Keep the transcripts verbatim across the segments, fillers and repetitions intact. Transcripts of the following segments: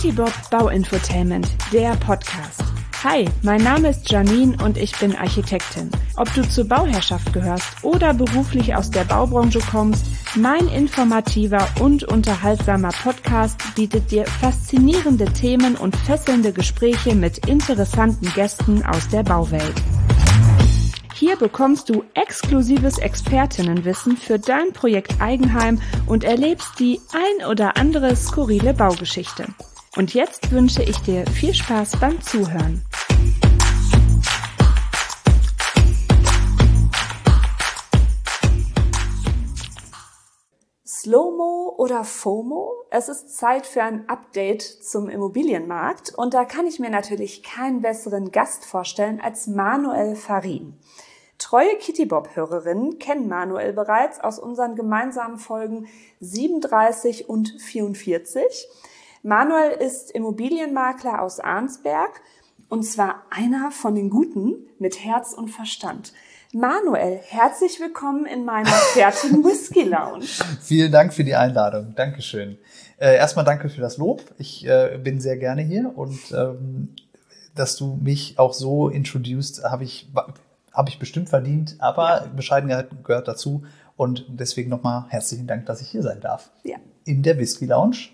Kitty-Bob Bauinfotainment, der Podcast. Hi, mein Name ist Janine und ich bin Architektin. Ob du zur Bauherrschaft gehörst oder beruflich aus der Baubranche kommst, mein informativer und unterhaltsamer Podcast bietet dir faszinierende Themen und fesselnde Gespräche mit interessanten Gästen aus der Bauwelt. Hier bekommst du exklusives Expertinnenwissen für dein Projekt Eigenheim und erlebst die ein oder andere skurrile Baugeschichte. Und jetzt wünsche ich dir viel Spaß beim Zuhören. Slow-Mo oder FOMO? Es ist Zeit für ein Update zum Immobilienmarkt und da kann ich mir natürlich keinen besseren Gast vorstellen als Manuel Farin. Treue Kitty-Bob-Hörerinnen kennen Manuel bereits aus unseren gemeinsamen Folgen siebenunddreißig und vierundvierzig. Manuel ist Immobilienmakler aus Arnsberg und zwar einer von den Guten mit Herz und Verstand. Manuel, herzlich willkommen in meiner fertigen Whisky Lounge. Vielen Dank für die Einladung. Dankeschön. Äh, erstmal danke für das Lob. Ich äh, bin sehr gerne hier und ähm, dass du mich auch so introduced, habe ich, hab ich bestimmt verdient, aber ja. Bescheidenheit gehört dazu und deswegen nochmal herzlichen Dank, dass ich hier sein darf. Ja. In der Whisky Lounge.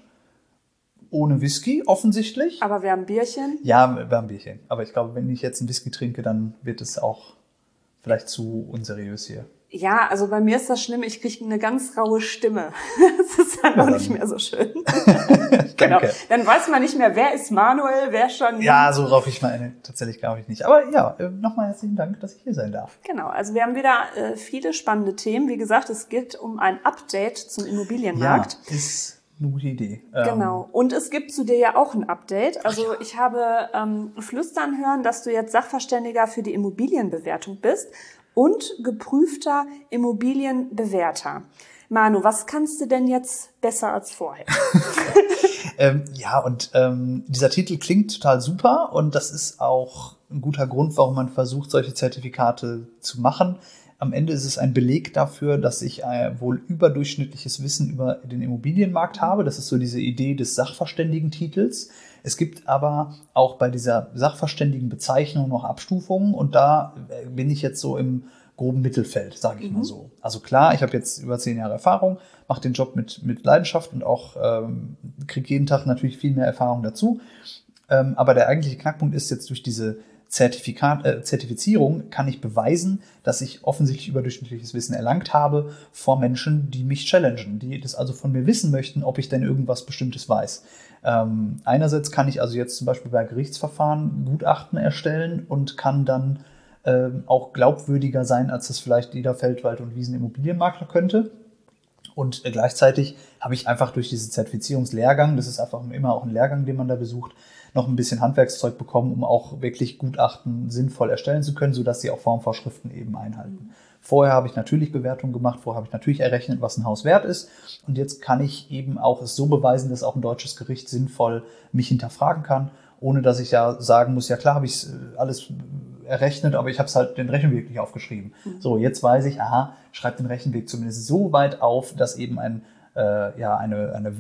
Ohne Whisky, offensichtlich. Aber wir haben Bierchen. Ja, wir haben Bierchen. Aber ich glaube, wenn ich jetzt ein Whisky trinke, dann wird es auch vielleicht zu unseriös hier. Ja, also bei mir ist das schlimm, ich kriege eine ganz raue Stimme. Das ist dann auch nicht mehr so schön. Genau. Dann weiß man nicht mehr, wer ist Manuel, wer schon... Ja, so rauf ich mal tatsächlich glaube ich nicht. Aber ja, nochmal herzlichen Dank, dass ich hier sein darf. Genau, also wir haben wieder äh, viele spannende Themen. Wie gesagt, es geht um ein Update zum Immobilienmarkt. Ja, ist eine gute Idee. Genau. Und es gibt zu dir ja auch ein Update. Also ja. Ich habe ähm, flüstern hören, dass du jetzt Sachverständiger für die Immobilienbewertung bist und geprüfter Immobilienbewerter. Manu, was kannst du denn jetzt besser als vorher? ähm, ja, und ähm, dieser Titel klingt total super und das ist auch ein guter Grund, warum man versucht, solche Zertifikate zu machen. Am Ende ist es ein Beleg dafür, dass ich äh, wohl überdurchschnittliches Wissen über den Immobilienmarkt habe. Das ist so diese Idee des Sachverständigentitels. Es gibt aber auch bei dieser Sachverständigenbezeichnung noch Abstufungen und da äh, bin ich jetzt so im groben Mittelfeld, sage ich mhm. mal so. Also klar, ich habe jetzt über zehn Jahre Erfahrung, mache den Job mit, mit Leidenschaft und auch ähm, kriege jeden Tag natürlich viel mehr Erfahrung dazu. Ähm, aber der eigentliche Knackpunkt ist jetzt durch diese Zertifikat, äh, Zertifizierung kann ich beweisen, dass ich offensichtlich überdurchschnittliches Wissen erlangt habe vor Menschen, die mich challengen, die das also von mir wissen möchten, ob ich denn irgendwas Bestimmtes weiß. Ähm, einerseits kann ich also jetzt zum Beispiel bei Gerichtsverfahren Gutachten erstellen und kann dann ähm, auch glaubwürdiger sein, als das vielleicht jeder Feldwald- und Wiesenimmobilienmakler könnte. Und äh, gleichzeitig habe ich einfach durch diesen Zertifizierungslehrgang, das ist einfach immer auch ein Lehrgang, den man da besucht, noch ein bisschen Handwerkszeug bekommen, um auch wirklich Gutachten sinnvoll erstellen zu können, sodass sie auch Formvorschriften eben einhalten. Vorher habe ich natürlich Bewertungen gemacht, vorher habe ich natürlich errechnet, was ein Haus wert ist. Und jetzt kann ich eben auch es so beweisen, dass auch ein deutsches Gericht sinnvoll mich hinterfragen kann, ohne dass ich ja sagen muss, ja klar habe ich alles errechnet, aber ich habe es halt den Rechenweg nicht aufgeschrieben. Mhm. So, jetzt weiß ich, aha, schreibt den Rechenweg zumindest so weit auf, dass eben ein, äh, ja, eine, eine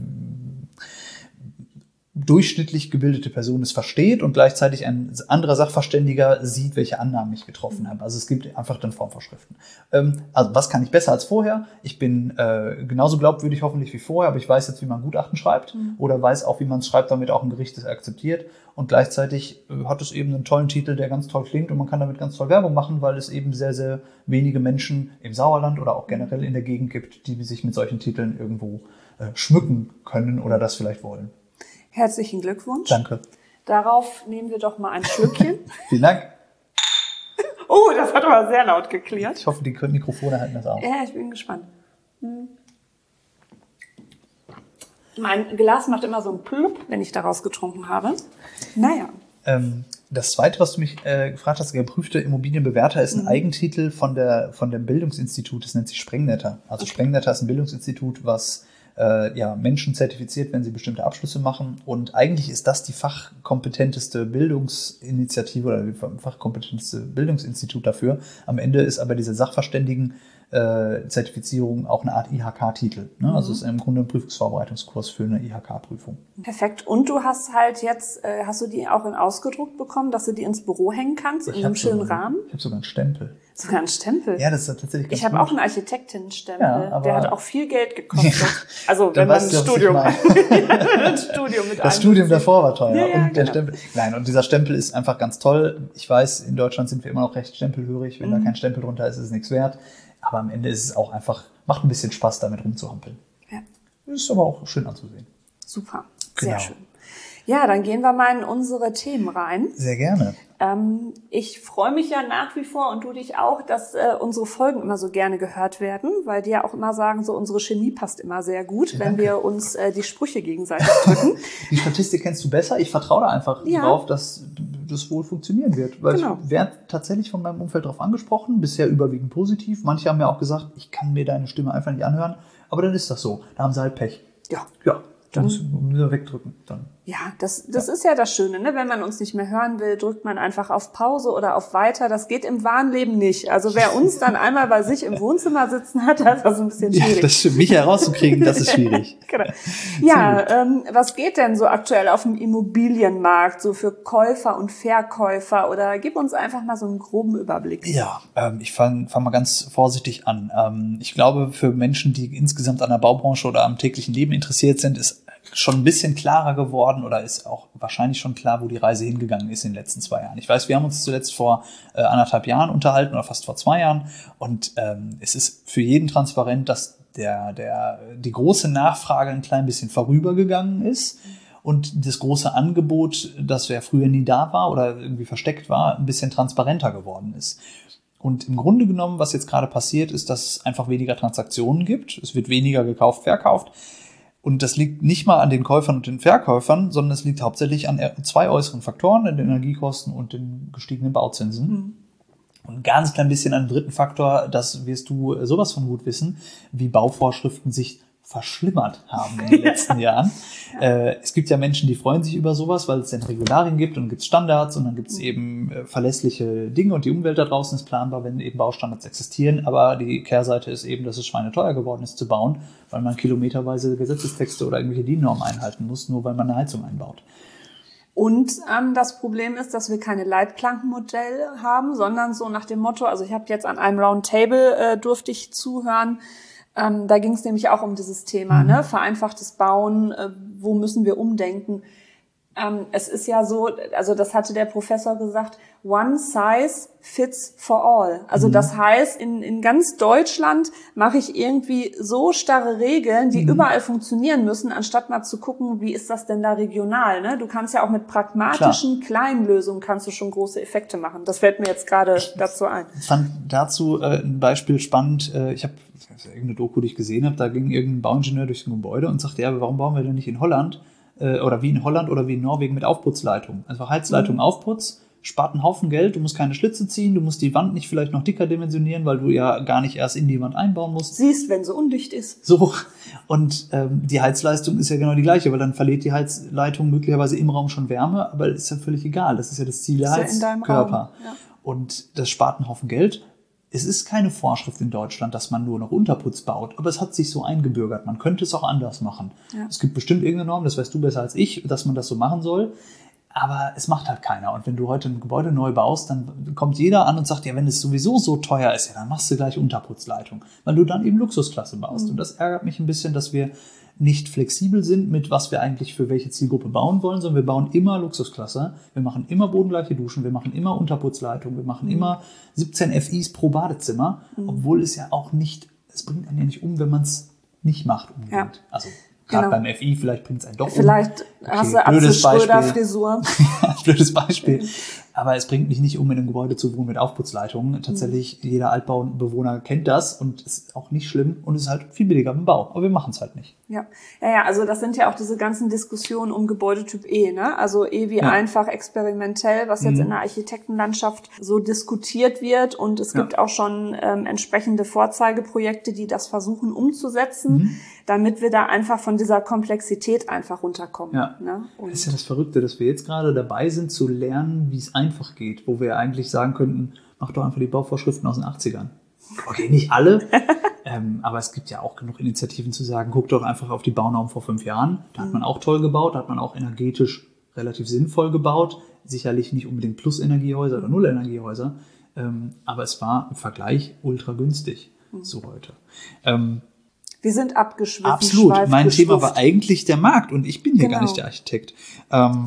durchschnittlich gebildete Person es versteht und gleichzeitig ein anderer Sachverständiger sieht, welche Annahmen ich getroffen habe. Also es gibt einfach dann Formvorschriften. Ähm, also was kann ich besser als vorher? Ich bin äh, genauso glaubwürdig hoffentlich wie vorher, aber ich weiß jetzt, wie man Gutachten schreibt mhm. oder weiß auch, wie man es schreibt, damit auch ein Gericht es akzeptiert. Und gleichzeitig äh, hat es eben einen tollen Titel, der ganz toll klingt und man kann damit ganz toll Werbung machen, weil es eben sehr, sehr wenige Menschen im Sauerland oder auch generell in der Gegend gibt, die sich mit solchen Titeln irgendwo äh, schmücken können oder das vielleicht wollen. Herzlichen Glückwunsch. Danke. Darauf nehmen wir doch mal ein Schlückchen. Vielen Dank. Oh, das hat aber sehr laut geklirrt. Ich hoffe, die Mikrofone halten das auch. Ja, ich bin gespannt. Hm. Mein Glas macht immer so ein Plüpp, wenn ich daraus getrunken habe. Naja. Ähm, das Zweite, was du mich äh, gefragt hast, geprüfte Immobilienbewerter, ist ein mhm. Eigentitel von der von dem Bildungsinstitut, das nennt sich Sprengnetter. Also okay. Sprengnetter ist ein Bildungsinstitut, was äh, ja, Menschen zertifiziert, wenn sie bestimmte Abschlüsse machen. Und eigentlich ist das die fachkompetenteste Bildungsinitiative oder die fachkompetenteste Bildungsinstitut dafür. Am Ende ist aber diese Sachverständigen äh, Zertifizierung auch eine Art I H K-Titel. Ne? Mhm. Also es ist im Grunde ein Prüfungsvorbereitungskurs für eine I H K-Prüfung. Perfekt. Und du hast halt jetzt, äh, hast du die auch in ausgedruckt bekommen, dass du die ins Büro hängen kannst, in einem schönen sogar, Rahmen? Ich habe sogar einen Stempel. Sogar einen Stempel? Ja, das ist tatsächlich ganz Ich habe auch einen Architektinnenstempel. Ja, der hat auch viel Geld gekostet. Ja, also wenn man ein Studium, ein Studium mit Das Studium davor war teuer. Ja, ja, und der genau. Stempel. Nein, und dieser Stempel ist einfach ganz toll. Ich weiß, in Deutschland sind wir immer noch recht stempelhörig. Wenn mhm. da kein Stempel drunter ist, ist es nichts wert. Aber am Ende ist es auch einfach, macht ein bisschen Spaß, damit rumzuhampeln. Ja. Ist aber auch schön anzusehen. Super, sehr genau. schön. Ja, dann gehen wir mal in unsere Themen rein. Sehr gerne. Ähm, ich freue mich ja nach wie vor und du dich auch, dass äh, unsere Folgen immer so gerne gehört werden, weil die ja auch immer sagen, so unsere Chemie passt immer sehr gut, ja, wenn danke. wir uns äh, die Sprüche gegenseitig drücken. Die Statistik kennst du besser. Ich vertraue da einfach ja. drauf, dass das wohl funktionieren wird. Weil genau. ich werde tatsächlich von meinem Umfeld darauf angesprochen, bisher überwiegend positiv. Manche haben mir auch gesagt, ich kann mir deine Stimme einfach nicht anhören. Aber dann ist das so. Da haben sie halt Pech. Ja. Ja. Dann muss man wegdrücken. Dann. Ja, das, das ja. ist ja das Schöne, ne? Wenn man uns nicht mehr hören will, drückt man einfach auf Pause oder auf Weiter. Das geht im wahren Leben nicht. Also wer uns dann einmal bei sich im Wohnzimmer sitzen hat, das ist das ein bisschen schwierig. Ja, das stimmt. Mich herauszukriegen, das ist schwierig. Genau. Ja, ähm, was geht denn so aktuell auf dem Immobilienmarkt, so für Käufer und Verkäufer? Oder gib uns einfach mal so einen groben Überblick. Ja, ähm, ich fange fang mal ganz vorsichtig an. Ähm, ich glaube, für Menschen, die insgesamt an der Baubranche oder am täglichen Leben interessiert sind, ist schon ein bisschen klarer geworden oder ist auch wahrscheinlich schon klar, wo die Reise hingegangen ist in den letzten zwei Jahren. Ich weiß, wir haben uns zuletzt vor äh, anderthalb Jahren unterhalten oder fast vor zwei Jahren und ähm, es ist für jeden transparent, dass der, der, die große Nachfrage ein klein bisschen vorübergegangen ist und das große Angebot, das ja früher nie da war oder irgendwie versteckt war, ein bisschen transparenter geworden ist. Und im Grunde genommen, was jetzt gerade passiert, ist, dass es einfach weniger Transaktionen gibt. Es wird weniger gekauft, verkauft. Und das liegt nicht mal an den Käufern und den Verkäufern, sondern es liegt hauptsächlich an zwei äußeren Faktoren, den Energiekosten und den gestiegenen Bauzinsen. Mhm. Und ein ganz klein bisschen an den dritten Faktor, das wirst du sowas von gut wissen, wie Bauvorschriften sich verschlimmert haben in den letzten Jahren. Ja. Äh, es gibt ja Menschen, die freuen sich über sowas, weil es dann Regularien gibt und gibt es Standards und dann gibt es mhm. eben äh, verlässliche Dinge und die Umwelt da draußen ist planbar, wenn eben Baustandards existieren. Aber die Kehrseite ist eben, dass es schweineteuer geworden ist zu bauen, weil man kilometerweise Gesetzestexte oder irgendwelche D I N-Normen einhalten muss, nur weil man eine Heizung einbaut. Und ähm, das Problem ist, dass wir keine Leitplankenmodelle haben, sondern so nach dem Motto, also ich habe jetzt an einem Roundtable äh, durfte ich zuhören, Ähm, da ging es nämlich auch um dieses Thema, mhm. ne? Vereinfachtes Bauen, äh, wo müssen wir umdenken? Ähm, es ist ja so, also das hatte der Professor gesagt, one size fits for all. Also mhm. das heißt, in, in ganz Deutschland mache ich irgendwie so starre Regeln, die mhm. überall funktionieren müssen, anstatt mal zu gucken, wie ist das denn da regional? Ne? Du kannst ja auch mit pragmatischen, Klar. kleinen Lösungen kannst du schon große Effekte machen. Das fällt mir jetzt gerade dazu ein. Ich fand dazu äh, ein Beispiel spannend. Äh, ich habe irgendeine Doku, die ich gesehen habe, da ging irgendein Bauingenieur durch ein Gebäude und sagte, ja, warum bauen wir denn nicht in Holland äh, oder wie in Holland oder wie in Norwegen mit Aufputzleitung? Einfach Heizleitung, mhm. Aufputz, spart einen Haufen Geld, du musst keine Schlitze ziehen, du musst die Wand nicht vielleicht noch dicker dimensionieren, weil du ja gar nicht erst in die Wand einbauen musst. Siehst, wenn sie undicht ist. So, und ähm, die Heizleistung ist ja genau die gleiche, weil dann verliert die Heizleitung möglicherweise im Raum schon Wärme, aber ist ja völlig egal, das ist ja das Ziel der Heizkörper. Ja. Und das spart einen Haufen Geld. Es ist keine Vorschrift in Deutschland, dass man nur noch Unterputz baut, aber es hat sich so eingebürgert. Man könnte es auch anders machen. Ja. Es gibt bestimmt irgendeine Norm, das weißt du besser als ich, dass man das so machen soll. Aber es macht halt keiner. Und wenn du heute ein Gebäude neu baust, dann kommt jeder an und sagt, ja, wenn es sowieso so teuer ist, ja, dann machst du gleich Unterputzleitung, weil du dann eben Luxusklasse baust. Mhm. Und das ärgert mich ein bisschen, dass wir nicht flexibel sind mit, was wir eigentlich für welche Zielgruppe bauen wollen, sondern wir bauen immer Luxusklasse. Wir machen immer bodengleiche Duschen, wir machen immer Unterputzleitung, wir machen immer siebzehn F Is pro Badezimmer, mhm. obwohl es ja auch nicht, es bringt einen ja nicht um, wenn man es nicht macht unbedingt. Ja. Also gerade genau. beim F I, vielleicht bringt es einen doch vielleicht um. Vielleicht hast du Atze Schröder-Frisur. Blödes Beispiel. Aber es bringt mich nicht um, in einem Gebäude zu wohnen mit Aufputzleitungen. Tatsächlich, mhm. jeder Altbaubewohner kennt das und ist auch nicht schlimm und es ist halt viel billiger beim Bau. Aber wir machen es halt nicht. Ja. ja, ja, also das sind ja auch diese ganzen Diskussionen um Gebäudetyp E, ne? Also E wie ja. einfach experimentell, was jetzt mhm. in der Architektenlandschaft so diskutiert wird. Und es gibt ja. auch schon ähm, entsprechende Vorzeigeprojekte, die das versuchen umzusetzen, mhm. damit wir da einfach von dieser Komplexität einfach runterkommen. Ja. Ne? Das ist ja das Verrückte, dass wir jetzt gerade dabei sind zu lernen, wie es einfach geht, wo wir eigentlich sagen könnten, mach doch einfach die Bauvorschriften aus den achtzigern. Okay, nicht alle, ähm, aber es gibt ja auch genug Initiativen zu sagen, guck doch einfach auf die Baunorm vor fünf Jahren. Da hat man auch toll gebaut, da hat man auch energetisch relativ sinnvoll gebaut. Sicherlich nicht unbedingt Plus-Energiehäuser oder Null-Energiehäuser, ähm, aber es war im Vergleich ultra günstig mhm. zu heute. Ähm, Wir sind abgeschwiffen. Absolut. Mein Thema war eigentlich der Markt und ich bin hier genau. gar nicht der Architekt. Ähm,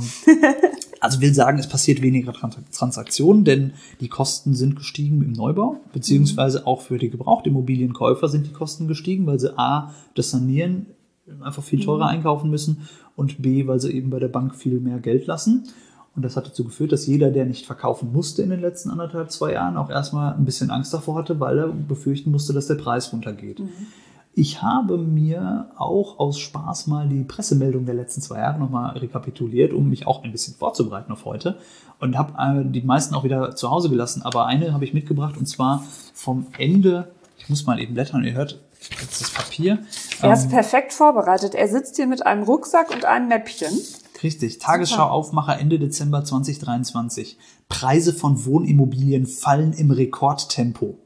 also will sagen, es passiert weniger Transaktionen, denn die Kosten sind gestiegen im Neubau, beziehungsweise mhm. auch für die Gebrauchtimmobilienkäufer sind die Kosten gestiegen, weil sie A, das Sanieren einfach viel teurer mhm. einkaufen müssen und B, weil sie eben bei der Bank viel mehr Geld lassen. Und das hat dazu geführt, dass jeder, der nicht verkaufen musste in den letzten anderthalb, zwei Jahren, auch erstmal ein bisschen Angst davor hatte, weil er befürchten musste, dass der Preis runtergeht. Mhm. Ich habe mir auch aus Spaß mal die Pressemeldung der letzten zwei Jahre nochmal rekapituliert, um mich auch ein bisschen vorzubereiten auf heute. Und habe die meisten auch wieder zu Hause gelassen. Aber eine habe ich mitgebracht und zwar vom Ende, ich muss mal eben blättern, ihr hört jetzt das Papier. Er ist ähm, perfekt vorbereitet. Er sitzt hier mit einem Rucksack und einem Mäppchen. Richtig, Tagesschau-Aufmacher Ende Dezember zwanzig dreiundzwanzig. Preise von Wohnimmobilien fallen im Rekordtempo.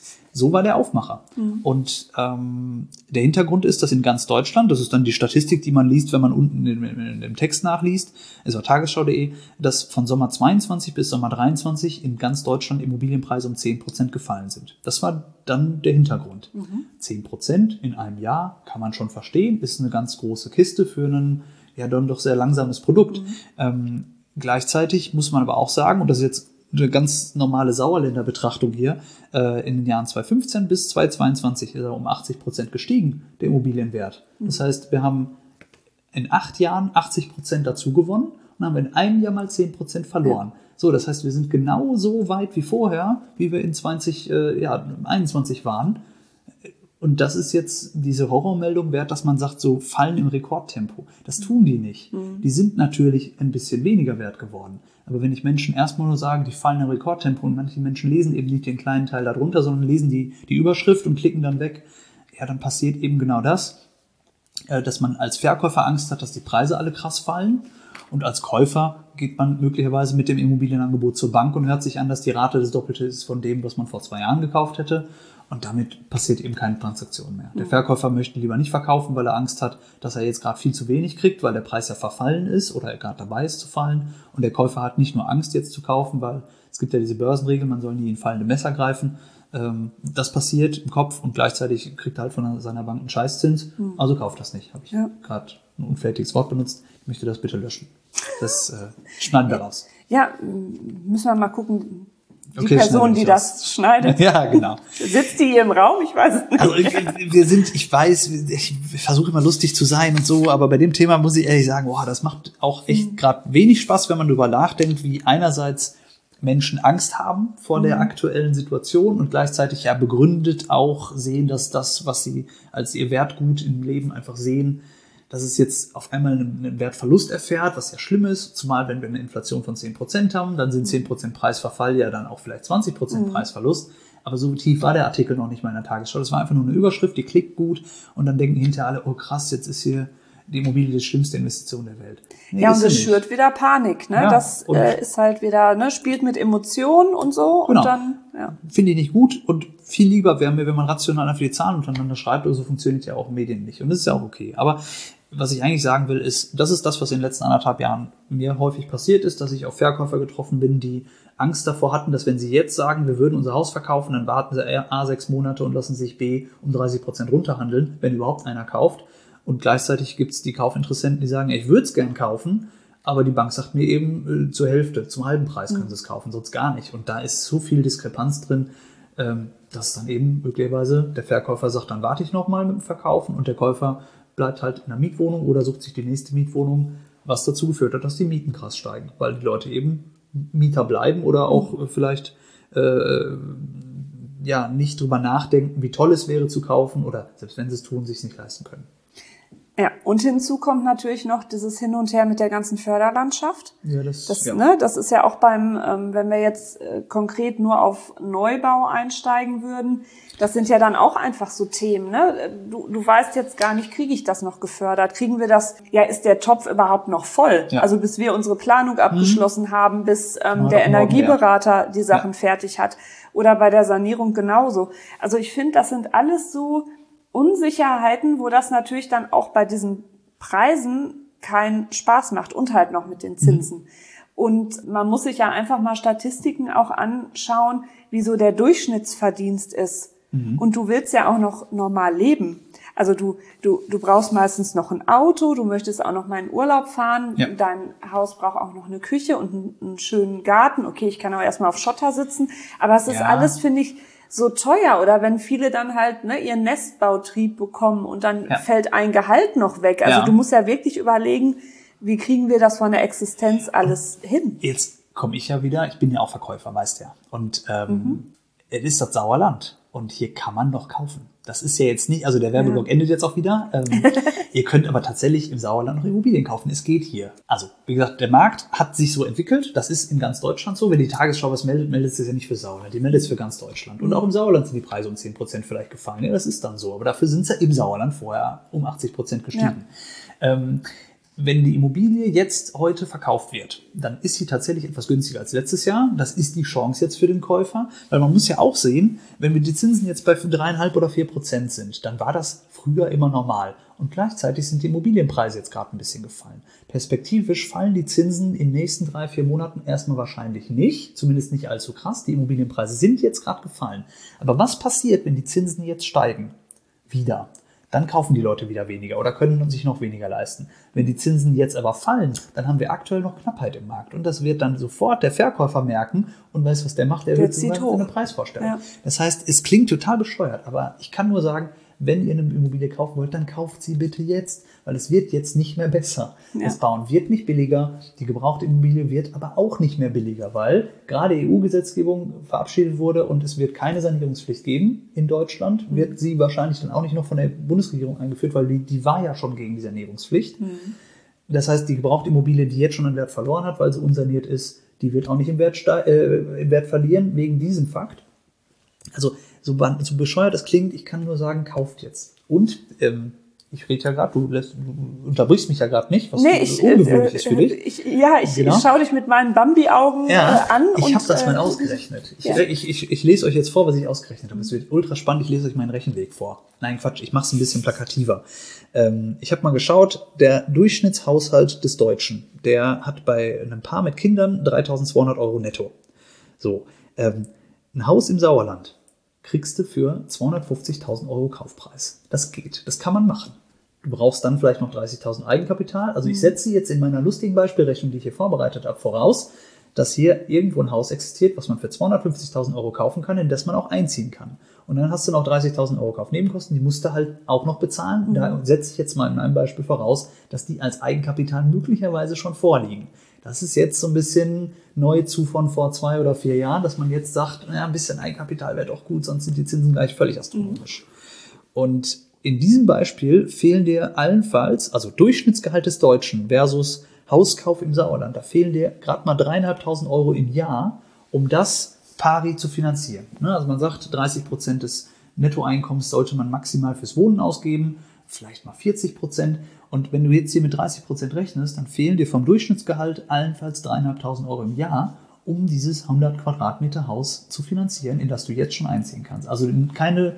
So war der Aufmacher. Mhm. Und ähm, der Hintergrund ist, dass in ganz Deutschland, das ist dann die Statistik, die man liest, wenn man unten in, in, in dem Text nachliest, ist auf tagesschau punkt de, dass von Sommer zweiundzwanzig bis Sommer dreiundzwanzig in ganz Deutschland Immobilienpreise um zehn Prozent gefallen sind. Das war dann der Hintergrund. Mhm. zehn Prozent in einem Jahr kann man schon verstehen, ist eine ganz große Kiste für ein ja dann doch sehr langsames Produkt. Mhm. Ähm, gleichzeitig muss man aber auch sagen, und das ist jetzt eine ganz normale Sauerländer Betrachtung hier, äh, in den Jahren zweitausendfünfzehn bis zweitausendzweiundzwanzig ist er um achtzig Prozent gestiegen, der Immobilienwert. Mhm. Das heißt, wir haben in acht Jahren achtzig Prozent dazu gewonnen und haben in einem Jahr mal zehn Prozent verloren. Ja. So, das heißt, wir sind genauso weit wie vorher, wie wir in zwanzig einundzwanzig waren. Und das ist jetzt diese Horrormeldung wert, dass man sagt, so fallen im Rekordtempo. Das tun die nicht. Mhm. Die sind natürlich ein bisschen weniger wert geworden. Aber wenn ich Menschen erstmal nur sage, die fallen im Rekordtempo und manche Menschen lesen eben nicht den kleinen Teil darunter, sondern lesen die, die Überschrift und klicken dann weg, ja, dann passiert eben genau das, dass man als Verkäufer Angst hat, dass die Preise alle krass fallen. Und als Käufer geht man möglicherweise mit dem Immobilienangebot zur Bank und hört sich an, dass die Rate das Doppelte ist von dem, was man vor zwei Jahren gekauft hätte. Und damit passiert eben keine Transaktion mehr. Der Verkäufer möchte lieber nicht verkaufen, weil er Angst hat, dass er jetzt gerade viel zu wenig kriegt, weil der Preis ja verfallen ist oder er gerade dabei ist zu fallen. Und der Käufer hat nicht nur Angst, jetzt zu kaufen, weil es gibt ja diese Börsenregel, man soll nie in fallende Messer greifen. Das passiert im Kopf und gleichzeitig kriegt er halt von seiner Bank einen Scheißzins. Also kauft das nicht. Habe ich ja. gerade ein unflätiges Wort benutzt. Ich möchte das bitte löschen. Das äh, schneiden wir raus. Ja, müssen wir mal gucken. Die okay, Person, die das aus. schneidet. Ja, genau. Sitzt die hier im Raum? Ich weiß es nicht. Also wir sind, ich weiß, ich versuche immer lustig zu sein und so, aber bei dem Thema muss ich ehrlich sagen, boah, das macht auch echt gerade wenig Spaß, wenn man darüber nachdenkt, wie einerseits Menschen Angst haben vor der aktuellen Situation und gleichzeitig ja begründet auch sehen, dass das, was sie als ihr Wertgut im Leben einfach sehen, dass es jetzt auf einmal einen Wertverlust erfährt, was ja schlimm ist, zumal wenn wir eine Inflation von zehn Prozent haben, dann sind zehn Prozent Preisverfall ja dann auch vielleicht zwanzig Prozent mhm. Preisverlust. Aber so tief war der Artikel noch nicht mal in der Tagesschau. Das war einfach nur eine Überschrift, die klickt gut und dann denken hinterher alle, oh krass, jetzt ist hier die Immobilie die schlimmste Investition der Welt. Nee, ja, und das schürt wieder Panik, ne? Ja, das äh, ist halt wieder, ne, spielt mit Emotionen und so. Genau. Und dann, ja. Finde ich nicht gut und viel lieber wäre mir, wenn man rational einfach die Zahlen untereinander schreibt, oder so funktioniert ja auch Medien nicht. Und das ist ja auch okay. Aber was ich eigentlich sagen will, ist, das ist das, was in den letzten anderthalb Jahren mir häufig passiert ist, dass ich auf Verkäufer getroffen bin, die Angst davor hatten, dass wenn sie jetzt sagen, wir würden unser Haus verkaufen, dann warten sie A sechs Monate und lassen sich B um dreißig Prozent runterhandeln, wenn überhaupt einer kauft. Und gleichzeitig gibt es die Kaufinteressenten, die sagen, ich würde es gern kaufen, aber die Bank sagt mir eben, äh, zur Hälfte, zum halben Preis können sie es kaufen, sonst gar nicht. Und da ist so viel Diskrepanz drin, ähm, dass dann eben möglicherweise der Verkäufer sagt, dann warte ich nochmal mit dem Verkaufen und der Käufer bleibt halt in einer Mietwohnung oder sucht sich die nächste Mietwohnung, was dazu geführt hat, dass die Mieten krass steigen, weil die Leute eben Mieter bleiben oder auch vielleicht äh, ja nicht drüber nachdenken, wie toll es wäre zu kaufen oder selbst wenn sie es tun, sich es nicht leisten können. Ja, und hinzu kommt natürlich noch dieses Hin und Her mit der ganzen Förderlandschaft. Ja, das, das, ja. Ne, das ist ja auch beim, ähm, wenn wir jetzt äh, konkret nur auf Neubau einsteigen würden, das sind ja dann auch einfach so Themen. Ne? Du, du weißt jetzt gar nicht, kriege ich das noch gefördert? Kriegen wir das, ja, ist der Topf überhaupt noch voll? Ja. Also bis wir unsere Planung abgeschlossen hm. haben, bis ähm, der Energieberater morgen, ja. die Sachen ja. fertig hat. Oder bei der Sanierung genauso. Also ich finde, das sind alles so Unsicherheiten, wo das natürlich dann auch bei diesen Preisen keinen Spaß macht und halt noch mit den Zinsen. Mhm. Und man muss sich ja einfach mal Statistiken auch anschauen, wie so der Durchschnittsverdienst ist. Mhm. Und du willst ja auch noch normal leben. Also du, du, du brauchst meistens noch ein Auto, du möchtest auch noch mal in Urlaub fahren, ja. dein Haus braucht auch noch eine Küche und einen, einen schönen Garten. Okay, ich kann auch erstmal auf Schotter sitzen, aber es ist ja. alles, finde ich, so teuer. Oder wenn viele dann halt ne, ihren Nestbautrieb bekommen und dann ja. fällt ein Gehalt noch weg. Also ja. du musst ja wirklich überlegen, wie kriegen wir das von der Existenz alles und hin? Jetzt komme ich ja wieder, ich bin ja auch Verkäufer, weißt du ja. Und ähm, mhm. es ist das Sauerland. Und hier kann man noch kaufen. Das ist ja jetzt nicht, also der Werbeblock ja. endet jetzt auch wieder. Ähm, ihr könnt aber tatsächlich im Sauerland noch Immobilien kaufen. Es geht hier. Also, wie gesagt, der Markt hat sich so entwickelt. Das ist in ganz Deutschland so. Wenn die Tagesschau was meldet, meldet es ja nicht für Sauerland. Die meldet es für ganz Deutschland. Und auch im Sauerland sind die Preise um zehn Prozent vielleicht gefallen. Ja, das ist dann so. Aber dafür sind sie im Sauerland vorher um achtzig Prozent gestiegen. Ja. Ähm, Wenn die Immobilie jetzt heute verkauft wird, dann ist sie tatsächlich etwas günstiger als letztes Jahr. Das ist die Chance jetzt für den Käufer. Weil man muss ja auch sehen, wenn wir die Zinsen jetzt bei dreieinhalb oder vier Prozent sind, dann war das früher immer normal. Und gleichzeitig sind die Immobilienpreise jetzt gerade ein bisschen gefallen. Perspektivisch fallen die Zinsen in den nächsten drei, vier Monaten erstmal wahrscheinlich nicht. Zumindest nicht allzu krass. Die Immobilienpreise sind jetzt gerade gefallen. Aber was passiert, wenn die Zinsen jetzt steigen? Wieder. Dann kaufen die Leute wieder weniger oder können sich noch weniger leisten. Wenn die Zinsen jetzt aber fallen, dann haben wir aktuell noch Knappheit im Markt. Und das wird dann sofort der Verkäufer merken und weiß, was der macht, der, der wird sogar eine Preisvorstellung. Ja. Das heißt, es klingt total bescheuert, aber ich kann nur sagen, wenn ihr eine Immobilie kaufen wollt, dann kauft sie bitte jetzt, weil es wird jetzt nicht mehr besser. Ja. Das Bauen wird nicht billiger, die gebrauchte Immobilie wird aber auch nicht mehr billiger, weil gerade E U-Gesetzgebung verabschiedet wurde und es wird keine Sanierungspflicht geben in Deutschland, mhm. wird sie wahrscheinlich dann auch nicht noch von der Bundesregierung eingeführt, weil die, die war ja schon gegen die Sanierungspflicht. Mhm. Das heißt, die gebrauchte Immobilie, die jetzt schon an Wert verloren hat, weil sie unsaniert ist, die wird auch nicht im Wert, ste- äh, im Wert verlieren, wegen diesem Fakt. Also so, so bescheuert es klingt, ich kann nur sagen, kauft jetzt. Und ähm, ich rede ja gerade, du, du unterbrichst mich ja gerade nicht, was nee, ich, ungewöhnlich äh, ist für dich. Ich, ja, ich, genau. ich schaue dich mit meinen Bambi-Augen ja, äh, an. Ich habe das mal äh, ausgerechnet. Ich, ja. ich, ich, ich lese euch jetzt vor, was ich ausgerechnet habe. Es wird ultra spannend, ich lese euch meinen Rechenweg vor. Nein, Quatsch, ich mache es ein bisschen plakativer. Ähm, ich habe mal geschaut, der Durchschnittshaushalt des Deutschen, der hat bei einem Paar mit Kindern dreitausendzweihundert Euro netto. So, ähm, ein Haus im Sauerland kriegst du für zweihundertfünfzigtausend Euro Kaufpreis. Das geht, das kann man machen. Du brauchst dann vielleicht noch dreißigtausend Eigenkapital. Also ich setze jetzt in meiner lustigen Beispielrechnung, die ich hier vorbereitet habe, voraus, dass hier irgendwo ein Haus existiert, was man für zweihundertfünfzigtausend Euro kaufen kann, in das man auch einziehen kann. Und dann hast du noch dreißigtausend Euro Kaufnebenkosten, die musst du halt auch noch bezahlen. Mhm. Da setze ich jetzt mal in einem Beispiel voraus, dass die als Eigenkapital möglicherweise schon vorliegen. Das ist jetzt so ein bisschen neu zu von vor zwei oder vier Jahren, dass man jetzt sagt, naja, ein bisschen Eigenkapital wäre doch gut, sonst sind die Zinsen gleich völlig astronomisch. Mhm. Und in diesem Beispiel fehlen dir allenfalls, also Durchschnittsgehalt des Deutschen versus Hauskauf im Sauerland, da fehlen dir gerade mal dreieinhalbtausend Euro im Jahr, um das pari zu finanzieren. Also man sagt, dreißig Prozent des Nettoeinkommens sollte man maximal fürs Wohnen ausgeben, vielleicht mal vierzig Prozent. Und wenn du jetzt hier mit dreißig Prozent rechnest, dann fehlen dir vom Durchschnittsgehalt allenfalls dreieinhalbtausend Euro im Jahr, um dieses hundert Quadratmeter Haus zu finanzieren, in das du jetzt schon einziehen kannst. Also keine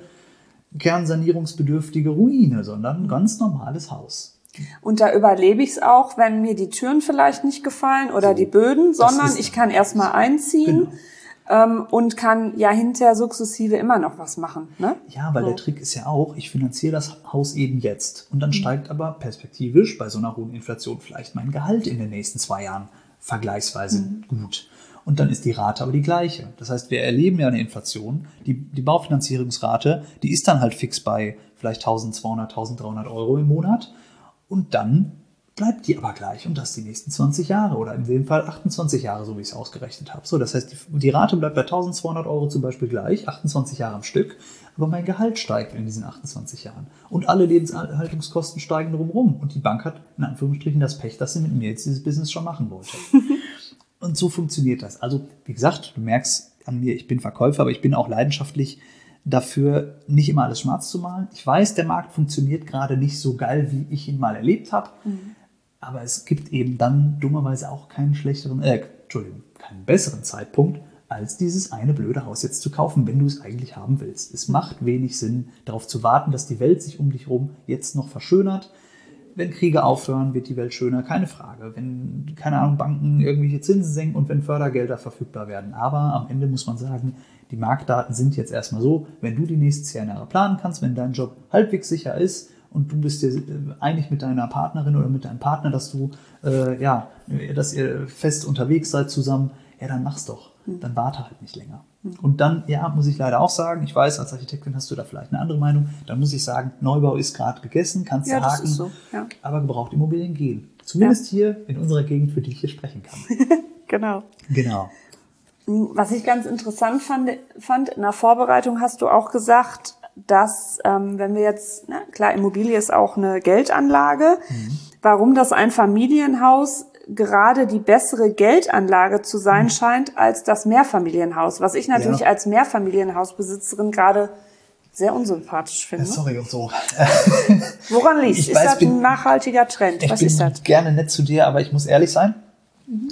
kernsanierungsbedürftige Ruine, sondern ein ganz normales Haus. Und da überlebe ich es auch, wenn mir die Türen vielleicht nicht gefallen oder so, die Böden, sondern ich kann erstmal einziehen. Genau. Ähm, und kann ja hinterher sukzessive immer noch was machen. Ne? Ja, weil so. Der Trick ist ja auch, ich finanziere das Haus eben jetzt. Und dann mhm. steigt aber perspektivisch bei so einer hohen Inflation vielleicht mein Gehalt in den nächsten zwei Jahren vergleichsweise mhm. gut. Und dann ist die Rate aber die gleiche. Das heißt, wir erleben ja eine Inflation. Die, die Baufinanzierungsrate, die ist dann halt fix bei vielleicht eintausendzweihundert, eintausenddreihundert Euro im Monat. Und dann bleibt die aber gleich und das die nächsten zwanzig Jahre oder in dem Fall achtundzwanzig Jahre, so wie ich es ausgerechnet habe. So, das heißt, die, die Rate bleibt bei eintausendzweihundert Euro zum Beispiel gleich, achtundzwanzig Jahre am Stück, aber mein Gehalt steigt in diesen achtundzwanzig Jahren und alle Lebenshaltungskosten steigen drumherum und die Bank hat in Anführungsstrichen das Pech, dass sie mit mir jetzt dieses Business schon machen wollte. Und so funktioniert das. Also, wie gesagt, du merkst an mir, ich bin Verkäufer, aber ich bin auch leidenschaftlich dafür, nicht immer alles schwarz zu malen. Ich weiß, der Markt funktioniert gerade nicht so geil, wie ich ihn mal erlebt habe. Mhm. Aber es gibt eben dann dummerweise auch keinen schlechteren, äh, Entschuldigung, keinen besseren Zeitpunkt, als dieses eine blöde Haus jetzt zu kaufen, wenn du es eigentlich haben willst. Es macht wenig Sinn, darauf zu warten, dass die Welt sich um dich herum jetzt noch verschönert. Wenn Kriege aufhören, wird die Welt schöner, keine Frage. Wenn, keine Ahnung, Banken irgendwelche Zinsen senken und wenn Fördergelder verfügbar werden. Aber am Ende muss man sagen, die Marktdaten sind jetzt erstmal so, wenn du die nächsten zehn Jahre planen kannst, wenn dein Job halbwegs sicher ist und du bist dir einig mit deiner Partnerin oder mit deinem Partner, dass du, äh, ja, dass ihr fest unterwegs seid zusammen, ja, dann mach's doch. Dann warte halt nicht länger. Und dann, ja, muss ich leider auch sagen, ich weiß, als Architektin hast du da vielleicht eine andere Meinung, dann muss ich sagen, Neubau ist gerade gegessen, kannst du ja, haken, das ist so. Ja. Aber Gebrauchtimmobilien gehen. Zumindest ja. hier in unserer Gegend, für die ich hier sprechen kann. Genau. Genau. Was ich ganz interessant fand, fand, in der Vorbereitung hast du auch gesagt, dass, ähm, wenn wir jetzt, na klar, Immobilie ist auch eine Geldanlage, mhm. warum das Einfamilienhaus gerade die bessere Geldanlage zu sein mhm. scheint als das Mehrfamilienhaus, was ich natürlich ja. als Mehrfamilienhausbesitzerin gerade sehr unsympathisch finde. Sorry und so. Woran liegt es? Ist weiß, das bin, ein nachhaltiger Trend? Was ich ist bin das? gerne nett zu dir, aber ich muss ehrlich sein. Mhm.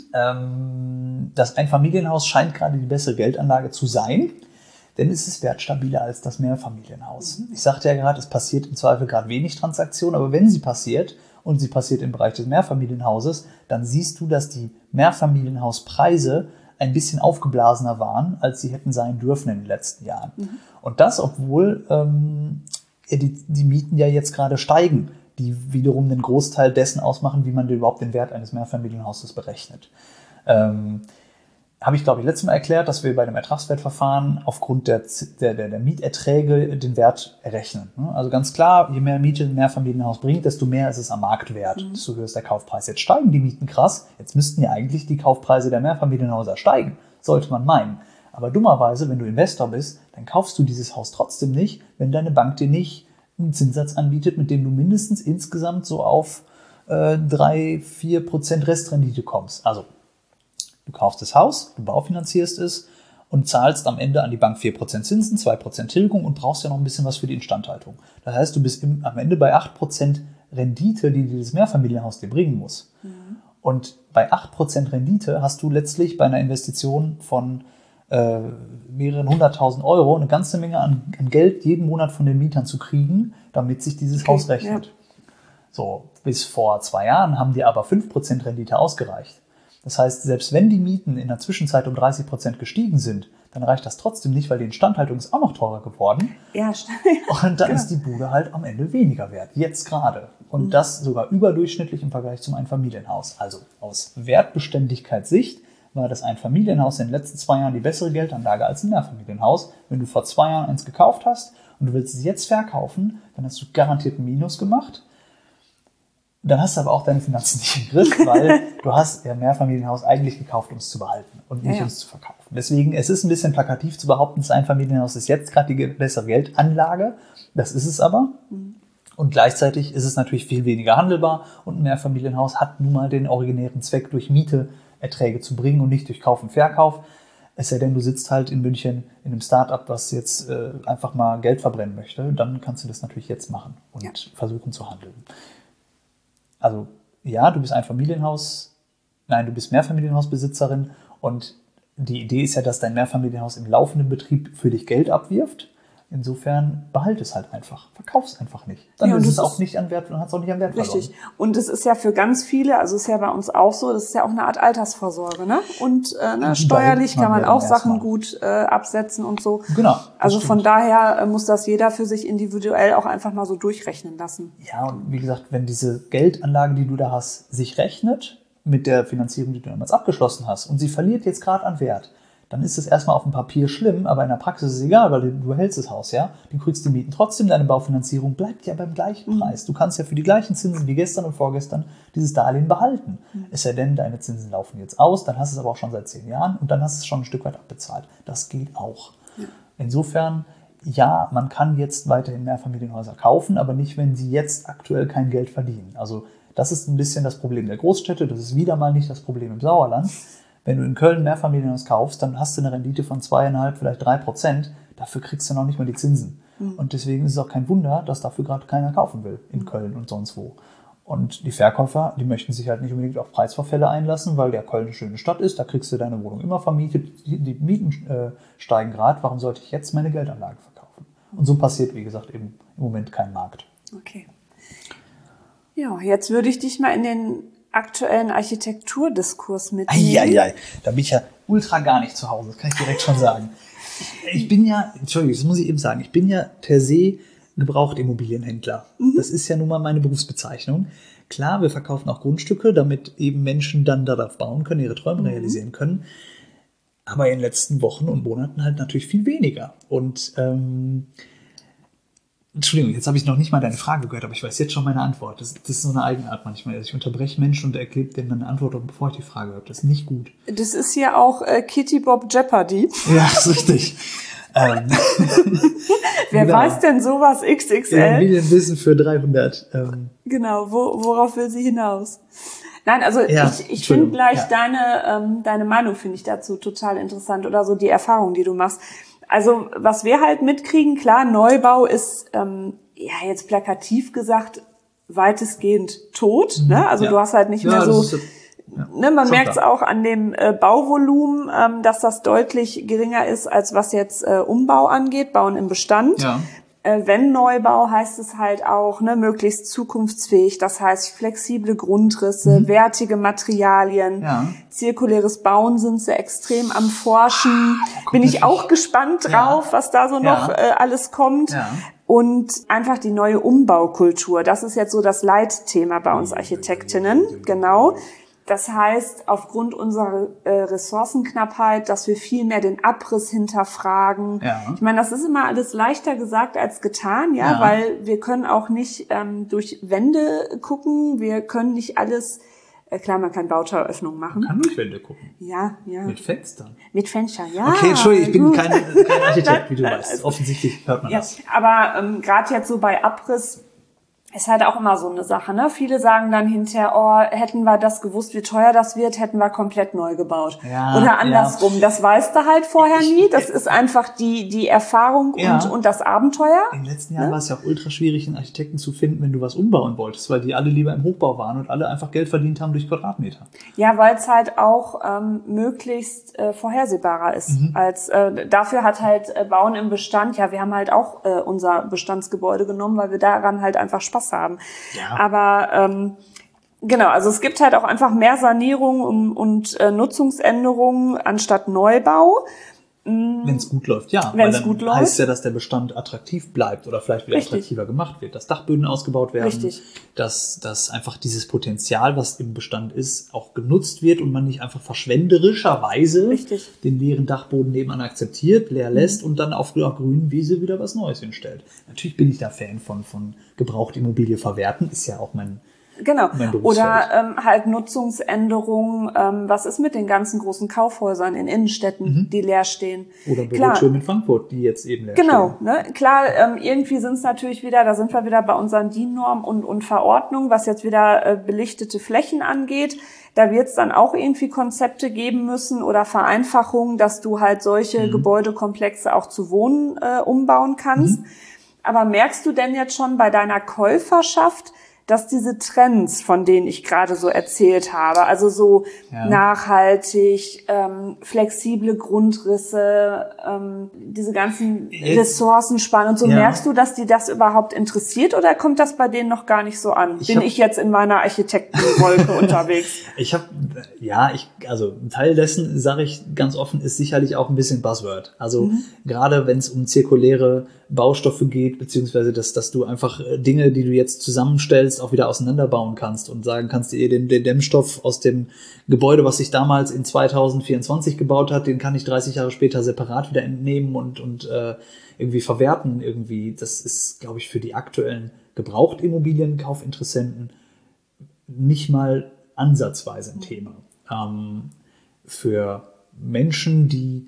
Ähm, das Einfamilienhaus scheint gerade die bessere Geldanlage zu sein, denn es ist wertstabiler als das Mehrfamilienhaus. Mhm. Ich sagte ja gerade, es passiert im Zweifel gerade wenig Transaktionen, aber wenn sie passiert, und sie passiert im Bereich des Mehrfamilienhauses, dann siehst du, dass die Mehrfamilienhauspreise ein bisschen aufgeblasener waren, als sie hätten sein dürfen in den letzten Jahren. Mhm. Und das, obwohl ähm, die, die Mieten ja jetzt gerade steigen, die wiederum den Großteil dessen ausmachen, wie man überhaupt den Wert eines Mehrfamilienhauses berechnet. Ähm, habe ich, glaube ich, letztes Mal erklärt, dass wir bei dem Ertragswertverfahren aufgrund der, der, der, der Mieterträge den Wert errechnen. Also ganz klar, je mehr Miete ein Mehrfamilienhaus bringt, desto mehr ist es am Marktwert, mhm. desto höher ist der Kaufpreis. Jetzt steigen die Mieten krass, jetzt müssten ja eigentlich die Kaufpreise der Mehrfamilienhäuser steigen, sollte man meinen. Aber dummerweise, wenn du Investor bist, dann kaufst du dieses Haus trotzdem nicht, wenn deine Bank dir nicht einen Zinssatz anbietet, mit dem du mindestens insgesamt so auf äh, drei, vier Prozent Restrendite kommst. Also du kaufst das Haus, du baufinanzierst es und zahlst am Ende an die Bank vier Prozent Zinsen, zwei Prozent Tilgung und brauchst ja noch ein bisschen was für die Instandhaltung. Das heißt, du bist im, am Ende bei acht Prozent Rendite, die dieses Mehrfamilienhaus dir bringen muss. Mhm. Und bei acht Prozent Rendite hast du letztlich bei einer Investition von äh, mehreren hunderttausend Euro eine ganze Menge an, an Geld jeden Monat von den Mietern zu kriegen, damit sich dieses okay, Haus rechnet. Ja. So, bis vor zwei Jahren haben dir aber fünf Prozent Rendite ausgereicht. Das heißt, selbst wenn die Mieten in der Zwischenzeit um dreißig Prozent gestiegen sind, dann reicht das trotzdem nicht, weil die Instandhaltung ist auch noch teurer geworden. Ja, stimmt. Und dann genau. ist die Bude halt am Ende weniger wert, jetzt gerade. Und mhm. das sogar überdurchschnittlich im Vergleich zum Einfamilienhaus. Also aus Wertbeständigkeitssicht war das Einfamilienhaus in den letzten zwei Jahren die bessere Geldanlage als ein Mehrfamilienhaus. Wenn du vor zwei Jahren eins gekauft hast und du willst es jetzt verkaufen, dann hast du garantiert ein Minus gemacht. Dann hast du aber auch deine Finanzen nicht im Griff, weil du hast ja Mehrfamilienhaus eigentlich gekauft, um es zu behalten und nicht, ja, ja. um es zu verkaufen. Deswegen, es ist ein bisschen plakativ zu behaupten, das Einfamilienhaus ist jetzt gerade die bessere Geldanlage. Das ist es aber. Mhm. Und gleichzeitig ist es natürlich viel weniger handelbar und ein Mehrfamilienhaus hat nun mal den originären Zweck, durch Miete Erträge zu bringen und nicht durch Kauf und Verkauf. Es sei denn, du sitzt halt in München in einem Start-up, was jetzt äh, einfach mal Geld verbrennen möchte. Dann kannst du das natürlich jetzt machen und ja. versuchen zu handeln. Also ja, du bist ein Familienhaus, nein, du bist Mehrfamilienhausbesitzerin und die Idee ist ja, dass dein Mehrfamilienhaus im laufenden Betrieb für dich Geld abwirft. Insofern behalte es halt einfach, verkauf es einfach nicht. Dann ja, ist es auch nicht an Wert und hat es auch nicht an Wert verloren. Richtig. Und es ist ja für ganz viele, also es ist ja bei uns auch so, das ist ja auch eine Art Altersvorsorge, ne? Und äh, ne, steuerlich kann man auch Sachen mal. gut äh, absetzen und so. Genau. Also stimmt. Von daher äh, muss das jeder für sich individuell auch einfach mal so durchrechnen lassen. Ja, und wie gesagt, wenn diese Geldanlage, die du da hast, sich rechnet mit der Finanzierung, die du damals abgeschlossen hast und sie verliert jetzt gerade an Wert, dann ist es erstmal auf dem Papier schlimm, aber in der Praxis ist es egal, weil du, du hältst das Haus, ja. Du kriegst die Mieten trotzdem, deine Baufinanzierung bleibt ja beim gleichen Preis. Du kannst ja für die gleichen Zinsen wie gestern und vorgestern dieses Darlehen behalten. Mhm. Es sei denn, deine Zinsen laufen jetzt aus, dann hast du es aber auch schon seit zehn Jahren und dann hast du es schon ein Stück weit abbezahlt. Das geht auch. Ja. Insofern, ja, man kann jetzt weiterhin Mehrfamilienhäuser kaufen, aber nicht, wenn sie jetzt aktuell kein Geld verdienen. Also das ist ein bisschen das Problem der Großstädte, das ist wieder mal nicht das Problem im Sauerland. Wenn du in Köln ein Mehrfamilienhaus kaufst, dann hast du eine Rendite von zweieinhalb, vielleicht drei Prozent. Dafür kriegst du noch nicht mal die Zinsen. Mhm. Und deswegen ist es auch kein Wunder, dass dafür gerade keiner kaufen will in Köln und sonst wo. Und die Verkäufer, die möchten sich halt nicht unbedingt auf Preisverfälle einlassen, weil der Köln eine schöne Stadt ist. Da kriegst du deine Wohnung immer vermietet. Die, die Mieten äh, steigen gerade. Warum sollte ich jetzt meine Geldanlagen verkaufen? Und so passiert, wie gesagt, eben im Moment kein Markt. Okay. Ja, jetzt würde ich dich mal in den aktuellen Architekturdiskurs mitnehmen. Eieiei, da bin ich ja ultra gar nicht zu Hause, das kann ich direkt schon sagen. Ich bin ja, Entschuldigung, das muss ich eben sagen, ich bin ja per se Gebrauchtimmobilienhändler. Mhm. Das ist ja nun mal meine Berufsbezeichnung. Klar, wir verkaufen auch Grundstücke, damit eben Menschen dann darauf bauen können, ihre Träume mhm. realisieren können. Aber in den letzten Wochen und Monaten halt natürlich viel weniger. Und ähm, Entschuldigung, jetzt habe ich noch nicht mal deine Frage gehört, aber ich weiß jetzt schon meine Antwort. Das, das ist so eine Eigenart manchmal. Also ich unterbreche Menschen und erkläre denen eine Antwort, bevor ich die Frage höre. Das ist nicht gut. Das ist ja auch äh, Kitty Bob Jeopardy. Ja, das ist richtig. ähm. Wer genau. weiß denn sowas X X L? Immobilienwissen für dreihundert. Ähm. Genau, wo, worauf will sie hinaus? Nein, also ja, ich, ich finde gleich ja. deine, ähm, deine Meinung finde ich dazu total interessant oder so die Erfahrung, die du machst. Also was wir halt mitkriegen, klar, Neubau ist, ähm, ja jetzt plakativ gesagt, weitestgehend tot. Mhm. Ne? Also ja. du hast halt nicht ja, mehr so, ist, ja. ne, man merkt es auch an dem äh, Bauvolumen, ähm, dass das deutlich geringer ist, als was jetzt äh, Umbau angeht, Bauen im Bestand. Ja. Äh, wenn Neubau, heißt es halt auch, ne, möglichst zukunftsfähig, das heißt flexible Grundrisse, mhm. wertige Materialien, ja. zirkuläres Bauen sind sie extrem am Forschen. Ah, Bin ich auch gespannt drauf, ja. was da so ja. noch äh, alles kommt. Ja. Und einfach die neue Umbaukultur, das ist jetzt so das Leitthema bei uns Architektinnen, genau. Das heißt, aufgrund unserer äh, Ressourcenknappheit, dass wir viel mehr den Abriss hinterfragen. Ja. Ich meine, das ist immer alles leichter gesagt als getan, ja, ja. weil wir können auch nicht ähm, durch Wände gucken, wir können nicht alles, äh, klar, man kann Bautüröffnungen machen. Man kann durch Wände gucken. Ja, ja. Mit Fenstern. Mit Fenstern, ja. Okay, Entschuldigung, ich bin kein, kein Architekt, wie du weißt. Offensichtlich hört man ja. das. Aber ähm, gerade jetzt so bei Abriss, ist halt auch immer so eine Sache, ne? Viele sagen dann hinterher, oh, hätten wir das gewusst, wie teuer das wird, hätten wir komplett neu gebaut. Ja, oder andersrum, ja. das weißt du halt vorher ich, nie. Das ist einfach die die Erfahrung ja. und und das Abenteuer. In den letzten Jahren ne? war es ja auch ultra schwierig, einen Architekten zu finden, wenn du was umbauen wolltest, weil die alle lieber im Hochbau waren und alle einfach Geld verdient haben durch Quadratmeter. Ja, weil es halt auch ähm, möglichst äh, vorhersehbarer ist. Mhm. Als äh, dafür hat halt äh, Bauen im Bestand, ja, wir haben halt auch äh, unser Bestandsgebäude genommen, weil wir daran halt einfach Spaß haben. Ja. Aber ähm, genau, also es gibt halt auch einfach mehr Sanierung und, und äh, Nutzungsänderungen anstatt Neubau. Wenn es gut läuft, ja. Wenn es gut läuft. Heißt ja, dass der Bestand attraktiv bleibt oder vielleicht wieder Richtig. attraktiver gemacht wird. Dass Dachböden ausgebaut werden. Richtig. Dass, dass einfach dieses Potenzial, was im Bestand ist, auch genutzt wird und man nicht einfach verschwenderischerweise Richtig. den leeren Dachboden nebenan akzeptiert, leer lässt mhm. und dann auf der grünen Wiese wieder was Neues hinstellt. Natürlich bin ich da Fan von, von gebraucht Immobilie verwerten. Ist ja auch mein Genau. Oder ähm, halt Nutzungsänderungen. Ähm, was ist mit den ganzen großen Kaufhäusern in Innenstädten, mhm. die leer stehen? Oder Bürotürme in Frankfurt, die jetzt eben leer genau, stehen. Genau. Ne? Klar, ähm, irgendwie sind es natürlich wieder, da sind wir wieder bei unseren D I N-Normen und, und Verordnungen, was jetzt wieder äh, belichtete Flächen angeht. Da wird es dann auch irgendwie Konzepte geben müssen oder Vereinfachungen, dass du halt solche mhm. Gebäudekomplexe auch zu Wohnen äh, umbauen kannst. Mhm. Aber merkst du denn jetzt schon bei deiner Käuferschaft, dass diese Trends, von denen ich gerade so erzählt habe, also so ja. nachhaltig, ähm, flexible Grundrisse, ähm, diese ganzen Jetzt, Ressourcenspannen und so, ja. merkst du, dass die das überhaupt interessiert oder kommt das bei denen noch gar nicht so an? Ich Bin hab, ich jetzt in meiner Architektenwolke unterwegs? Ich habe, ja, ich, also ein Teil dessen, sage ich ganz offen, ist sicherlich auch ein bisschen Buzzword. Also mhm. gerade wenn es um zirkuläre Baustoffe geht, beziehungsweise dass, dass du einfach Dinge, die du jetzt zusammenstellst, jetzt auch wieder auseinanderbauen kannst und sagen kannst, den, den Dämmstoff aus dem Gebäude, was sich damals in zweitausendvierundzwanzig gebaut hat, den kann ich dreißig Jahre später separat wieder entnehmen und, und äh, irgendwie verwerten. Irgendwie. Das ist, glaube ich, für die aktuellen Gebrauchtimmobilienkaufinteressenten nicht mal ansatzweise ein Thema. Ähm, für Menschen, die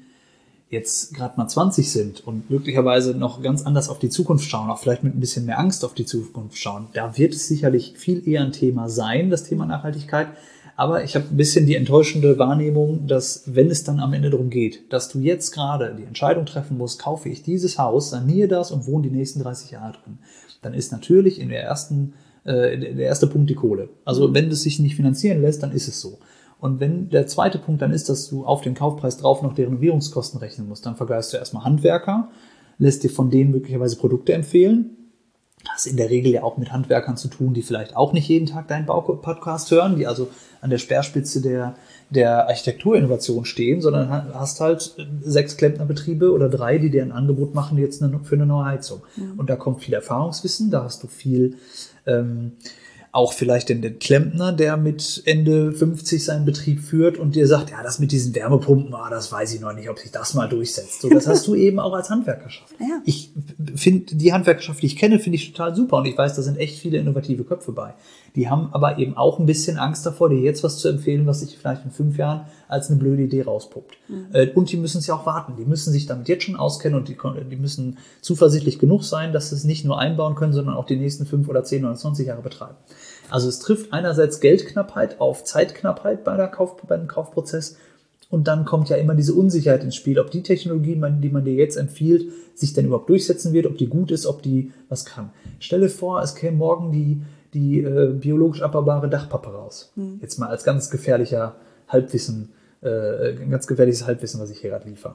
jetzt gerade mal zwanzig sind und möglicherweise noch ganz anders auf die Zukunft schauen, auch vielleicht mit ein bisschen mehr Angst auf die Zukunft schauen, da wird es sicherlich viel eher ein Thema sein, das Thema Nachhaltigkeit. Aber ich habe ein bisschen die enttäuschende Wahrnehmung, dass, wenn es dann am Ende darum geht, dass du jetzt gerade die Entscheidung treffen musst, kaufe ich dieses Haus, saniere das und wohne die nächsten dreißig Jahre drin, dann ist natürlich in der ersten, äh, der erste Punkt die Kohle. Also wenn es sich nicht finanzieren lässt, dann ist es so. Und wenn der zweite Punkt dann ist, dass du auf den Kaufpreis drauf noch die Renovierungskosten rechnen musst, dann vergleichst du erstmal Handwerker, lässt dir von denen möglicherweise Produkte empfehlen. Hast in der Regel ja auch mit Handwerkern zu tun, die vielleicht auch nicht jeden Tag deinen Baupodcast hören, die also an der Speerspitze der, der Architekturinnovation stehen, sondern hast halt sechs Klempnerbetriebe oder drei, die dir ein Angebot machen jetzt für eine neue Heizung. Mhm. Und da kommt viel Erfahrungswissen, da hast du viel... Ähm, auch vielleicht den, den Klempner, der mit Ende fünfzig seinen Betrieb führt und dir sagt, ja, das mit diesen Wärmepumpen, ah, das weiß ich noch nicht, ob sich das mal durchsetzt. So, das hast du eben auch als Handwerkerschaft. Ja. Ich finde, die Handwerkerschaft, die ich kenne, finde ich total super und ich weiß, da sind echt viele innovative Köpfe bei. Die haben aber eben auch ein bisschen Angst davor, dir jetzt was zu empfehlen, was sich vielleicht in fünf Jahren als eine blöde Idee rauspuppt. Mhm. Und die müssen es ja auch warten. Die müssen sich damit jetzt schon auskennen und die, die müssen zuversichtlich genug sein, dass sie es nicht nur einbauen können, sondern auch die nächsten fünf oder zehn oder zwanzig Jahre betreiben. Also es trifft einerseits Geldknappheit auf Zeitknappheit bei der Kauf, beim Kaufprozess und dann kommt ja immer diese Unsicherheit ins Spiel, ob die Technologie, die man dir jetzt empfiehlt, sich denn überhaupt durchsetzen wird, ob die gut ist, ob die was kann. Stelle vor, es käme morgen die die äh, biologisch abbaubare Dachpappe raus. Hm. Jetzt mal als ganz gefährlicher Halbwissen, äh, ganz gefährliches Halbwissen, was ich hier gerade liefere.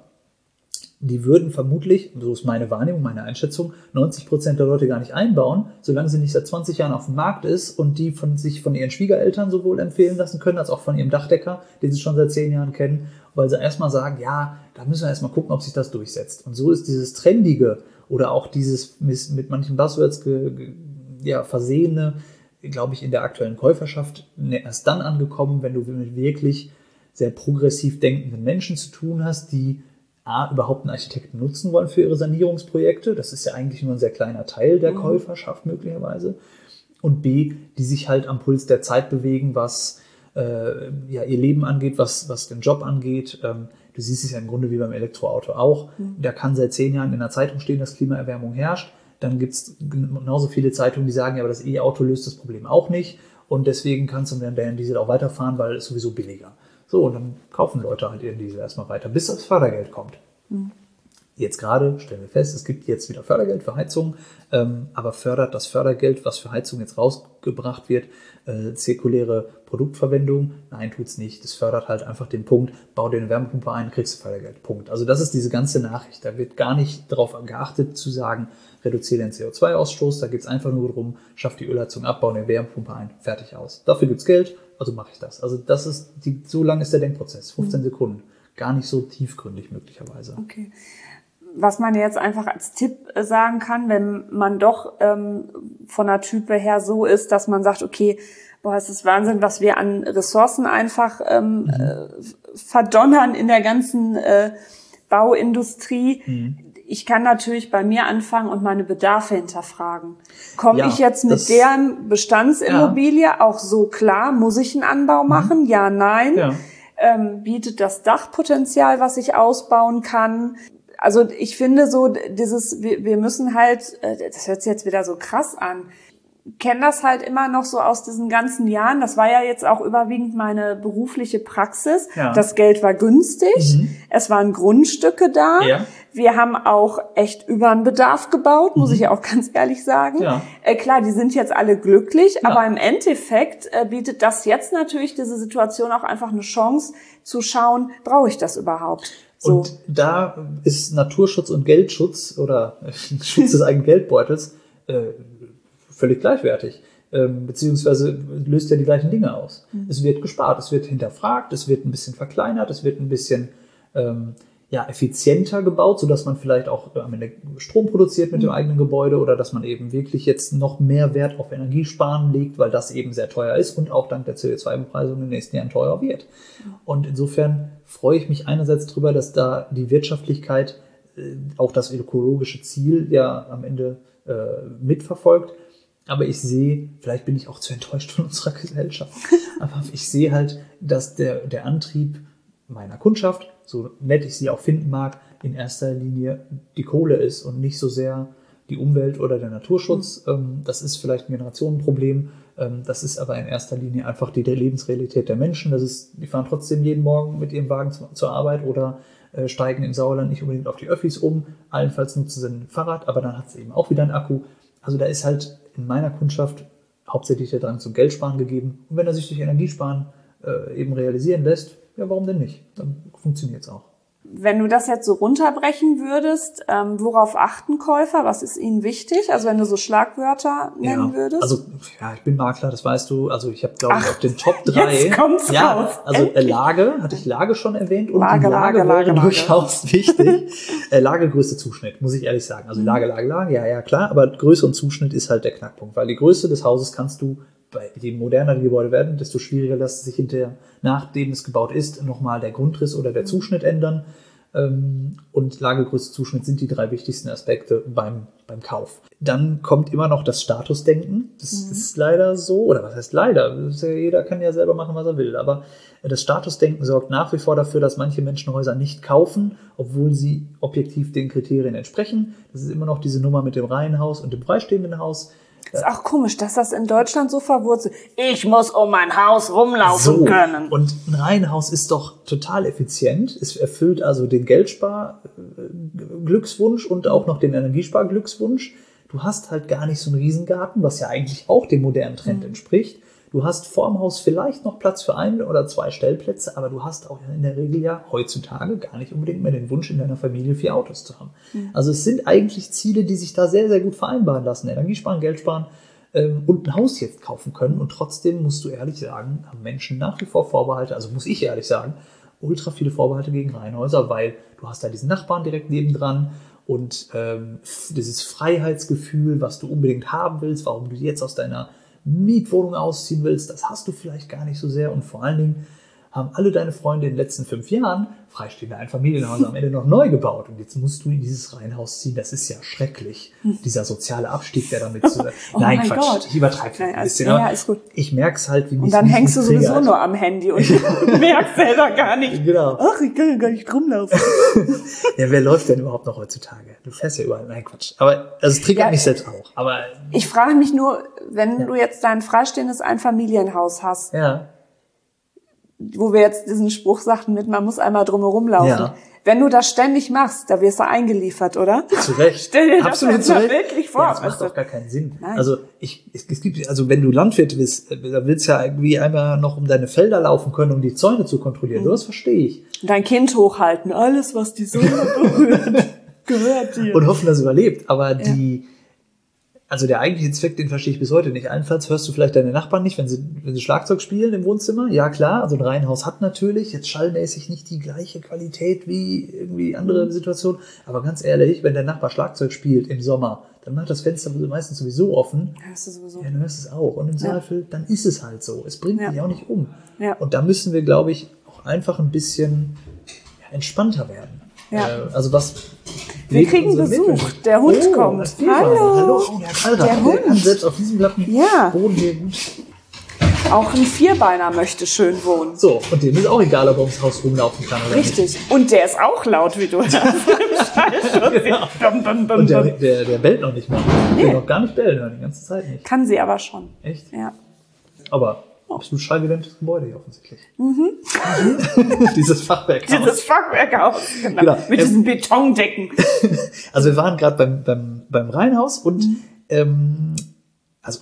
Die würden vermutlich, so ist meine Wahrnehmung, meine Einschätzung, neunzig Prozent der Leute gar nicht einbauen, solange sie nicht seit zwanzig Jahren auf dem Markt ist und die von sich von ihren Schwiegereltern sowohl empfehlen lassen können, als auch von ihrem Dachdecker, den sie schon seit zehn Jahren kennen, weil sie erstmal sagen, ja, da müssen wir erstmal gucken, ob sich das durchsetzt. Und so ist dieses Trendige oder auch dieses mit manchen Buzzwords ge, ge, ja, versehene, glaube ich, in der aktuellen Käuferschaft erst dann angekommen, wenn du mit wirklich sehr progressiv denkenden Menschen zu tun hast, die A, überhaupt einen Architekten nutzen wollen für ihre Sanierungsprojekte. Das ist ja eigentlich nur ein sehr kleiner Teil der mhm. Käuferschaft möglicherweise. Und B, die sich halt am Puls der Zeit bewegen, was äh, ja, ihr Leben angeht, was, was den Job angeht. Ähm, du siehst es ja im Grunde wie beim Elektroauto auch. Mhm. Da kann seit zehn Jahren in der Zeitung stehen, dass Klimaerwärmung herrscht. Dann gibt es genauso viele Zeitungen, die sagen, ja, aber das E-Auto löst das Problem auch nicht und deswegen kannst du dann den Diesel auch weiterfahren, weil es sowieso billiger. So, und dann kaufen Leute halt ihren Diesel erstmal weiter, bis das Fördergeld kommt. Mhm. Jetzt gerade stellen wir fest, es gibt jetzt wieder Fördergeld für Heizungen, ähm, aber fördert das Fördergeld, was für Heizungen jetzt rausgebracht wird, äh, zirkuläre Produktverwendung? Nein, tut's nicht. Das fördert halt einfach den Punkt, bau dir eine Wärmepumpe ein, kriegst du Fördergeld. Punkt. Also das ist diese ganze Nachricht. Da wird gar nicht darauf geachtet zu sagen, reduziere den C O zwei Ausstoß. Da geht es einfach nur darum, schaff die Ölheizung ab, bau eine Wärmepumpe ein, fertig aus. Dafür gibt's Geld, also mache ich das. Also das ist die, so lang ist der Denkprozess, fünfzehn Sekunden. Gar nicht so tiefgründig möglicherweise. Okay. Was man jetzt einfach als Tipp sagen kann, wenn man doch ähm, von der Type her so ist, dass man sagt, okay, boah, es ist Wahnsinn, was wir an Ressourcen einfach ähm, mhm. äh, verdonnern in der ganzen äh, Bauindustrie. Mhm. Ich kann natürlich bei mir anfangen und meine Bedarfe hinterfragen. Komme ja, ich jetzt mit deren Bestandsimmobilie ja. auch so klar? Muss ich einen Anbau machen? Mhm. Ja, nein. Ja. Ähm, bietet das Dachpotenzial, was ich ausbauen kann? Also ich finde so, dieses, wir, wir müssen halt, das hört sich jetzt wieder so krass an, kenne das halt immer noch so aus diesen ganzen Jahren. Das war ja jetzt auch überwiegend meine berufliche Praxis. Ja. Das Geld war günstig. Mhm. Es waren Grundstücke da. Ja. Wir haben auch echt über den Bedarf gebaut, muss mhm. ich ja auch ganz ehrlich sagen. Ja. Äh, klar, die sind jetzt alle glücklich, ja. aber im Endeffekt äh, bietet das jetzt natürlich diese Situation auch einfach eine Chance zu schauen, brauche ich das überhaupt? So. Und da ist Naturschutz und Geldschutz oder Schutz des eigenen Geldbeutels äh, völlig gleichwertig, ähm, beziehungsweise löst ja die gleichen Dinge aus. Mhm. Es wird gespart, es wird hinterfragt, es wird ein bisschen verkleinert, es wird ein bisschen ähm, ja, effizienter gebaut, sodass man vielleicht auch am Ende Strom produziert mit mhm. dem eigenen Gebäude oder dass man eben wirklich jetzt noch mehr Wert auf Energiesparen legt, weil das eben sehr teuer ist und auch dank der C O zwei Bepreisung in den nächsten Jahren teurer wird. Und insofern freue ich mich einerseits darüber, dass da die Wirtschaftlichkeit äh, auch das ökologische Ziel ja am Ende äh, mitverfolgt. Aber ich sehe, vielleicht bin ich auch zu enttäuscht von unserer Gesellschaft, aber ich sehe halt, dass der, der Antrieb meiner Kundschaft, so nett ich sie auch finden mag, in erster Linie die Kohle ist und nicht so sehr die Umwelt oder der Naturschutz. Mhm. Das ist vielleicht ein Generationenproblem. Das ist aber in erster Linie einfach die Lebensrealität der Menschen. Das ist, die fahren trotzdem jeden Morgen mit ihrem Wagen zur Arbeit oder steigen im Sauerland nicht unbedingt auf die Öffis um. Allenfalls nutzen sie ein Fahrrad, aber dann hat es eben auch wieder einen Akku. Also da ist halt in meiner Kundschaft hauptsächlich der Drang zum Geldsparen gegeben. Und wenn er sich durch Energiesparen äh, eben realisieren lässt, ja, warum denn nicht? Dann funktioniert es auch. Wenn du das jetzt so runterbrechen würdest, ähm, worauf achten Käufer? Was ist ihnen wichtig? Also wenn du so Schlagwörter nennen ja, würdest? Also ja, ich bin Makler, das weißt du. Also ich habe, glaube ich, auf den Top drei. Jetzt kommt's ja, raus. Also äh, Lage, hatte ich Lage schon erwähnt. Und Lage, die Lage, Lage, wäre Lage, durchaus Lage. wichtig. äh, Lage, Größe, Zuschnitt, muss ich ehrlich sagen. Also Lage, Lage, Lage, ja, ja, klar. Aber Größe und Zuschnitt ist halt der Knackpunkt. Weil die Größe des Hauses kannst du, bei, je moderner die Gebäude werden, desto schwieriger lässt es sich hinterher, nachdem es gebaut ist, nochmal der Grundriss oder der Zuschnitt ändern. Und Lage, Größe, Zuschnitt sind die drei wichtigsten Aspekte beim, beim Kauf. Dann kommt immer noch das Statusdenken. Das mhm. ist leider so, oder was heißt leider? Ja, jeder kann ja selber machen, was er will. Aber das Statusdenken sorgt nach wie vor dafür, dass manche Menschen Häuser nicht kaufen, obwohl sie objektiv den Kriterien entsprechen. Das ist immer noch diese Nummer mit dem Reihenhaus und dem freistehenden Haus. Das ist auch komisch, dass das in Deutschland so verwurzelt. Ich muss um mein Haus rumlaufen so, können. Und ein Reihenhaus ist doch total effizient. Es erfüllt also den Geldspar-Glückswunsch und auch noch den Energiespar-Glückswunsch. Du hast halt gar nicht so einen Riesengarten, was ja eigentlich auch dem modernen Trend mhm. entspricht. Du hast vorm Haus vielleicht noch Platz für ein oder zwei Stellplätze, aber du hast auch in der Regel ja heutzutage gar nicht unbedingt mehr den Wunsch, in deiner Familie vier Autos zu haben. Mhm. Also es sind eigentlich Ziele, die sich da sehr, sehr gut vereinbaren lassen. Energiesparen, Geld sparen ähm, und ein Haus jetzt kaufen können. Und trotzdem musst du ehrlich sagen, haben Menschen nach wie vor Vorbehalte, also muss ich ehrlich sagen, ultra viele Vorbehalte gegen Reihenhäuser, weil du hast da diesen Nachbarn direkt nebendran und ähm, dieses Freiheitsgefühl, was du unbedingt haben willst, warum du jetzt aus deiner Mietwohnung ausziehen willst, das hast du vielleicht gar nicht so sehr und vor allen Dingen haben alle deine Freunde in den letzten fünf Jahren freistehende Einfamilienhäuser am Ende noch neu gebaut und jetzt musst du in dieses Reihenhaus ziehen. Das ist ja schrecklich, dieser soziale Abstieg, der damit zu... oh Nein, mein Quatsch, Gott. ich übertreibe ein bisschen. Ja, ist gut. Ich merke es halt, wie mich und dann hängst du sowieso triggert. nur am Handy und merkst selber gar nicht. Genau. Ach, ich kann ja gar nicht rumlaufen. Ja, wer läuft denn überhaupt noch heutzutage? Du fährst ja überall. Nein, Quatsch. Aber also, es triggert ja, mich selbst auch. Aber ich frage mich nur, wenn ja. du jetzt dein freistehendes Einfamilienhaus hast, ja. wo wir jetzt diesen Spruch sagten mit, man muss einmal drumherum laufen. Ja. Wenn du das ständig machst, da wirst du eingeliefert, oder? Zu Recht. Stell dir Absolut das mal wirklich vor. Ja, das macht doch gar keinen Sinn. Nein. Also ich, es, es gibt, also wenn du Landwirt bist, da willst du ja irgendwie einmal noch um deine Felder laufen können, um die Zäune zu kontrollieren. Mhm. Das verstehe ich. Dein Kind hochhalten, alles, was die Sonne berührt, gehört dir. Und hoffen, dass es überlebt. Aber ja. die, also der eigentliche Zweck, den verstehe ich bis heute nicht. Allenfalls hörst du vielleicht deine Nachbarn nicht, wenn sie, wenn sie Schlagzeug spielen im Wohnzimmer. Ja, klar, also ein Reihenhaus hat natürlich jetzt schallmäßig nicht die gleiche Qualität wie irgendwie andere Situationen. Aber ganz ehrlich, wenn der Nachbar Schlagzeug spielt im Sommer, dann macht das Fenster meistens sowieso offen. Hörst du sowieso. Ja, dann hörst du es auch. Und im Zweifel, ja. dann ist es halt so. Es bringt ja. dich auch nicht um. Ja. Und da müssen wir, glaube ich, auch einfach ein bisschen ja, entspannter werden. Ja. Äh, also was... Wir kriegen Besuch. Mittel. Der Hund oh, kommt. Hallo. Hallo. Oh, der, Alter, der Hund. Der kann selbst auf diesem glatten ja. Boden hier gut. Auch ein Vierbeiner möchte schön wohnen. So, und dem ist auch egal, ob er ums Haus rumlaufen kann oder Richtig. nicht. Richtig. Und der ist auch laut, wie du hörst. Genau. Dum, dum, dum, und der, der, der bellt noch nicht mal. Nee. Der noch gar nicht bellen hören, die ganze Zeit nicht. Kann sie aber schon. Echt? Ja. Aber absolut schallgedämmtes Gebäude hier offensichtlich. Mhm. Dieses Fachwerkhaus. Dieses Fachwerkhaus, genau. genau. Mit ähm, diesen Betondecken. Also wir waren gerade beim, beim, beim Reihenhaus und mhm. ähm, also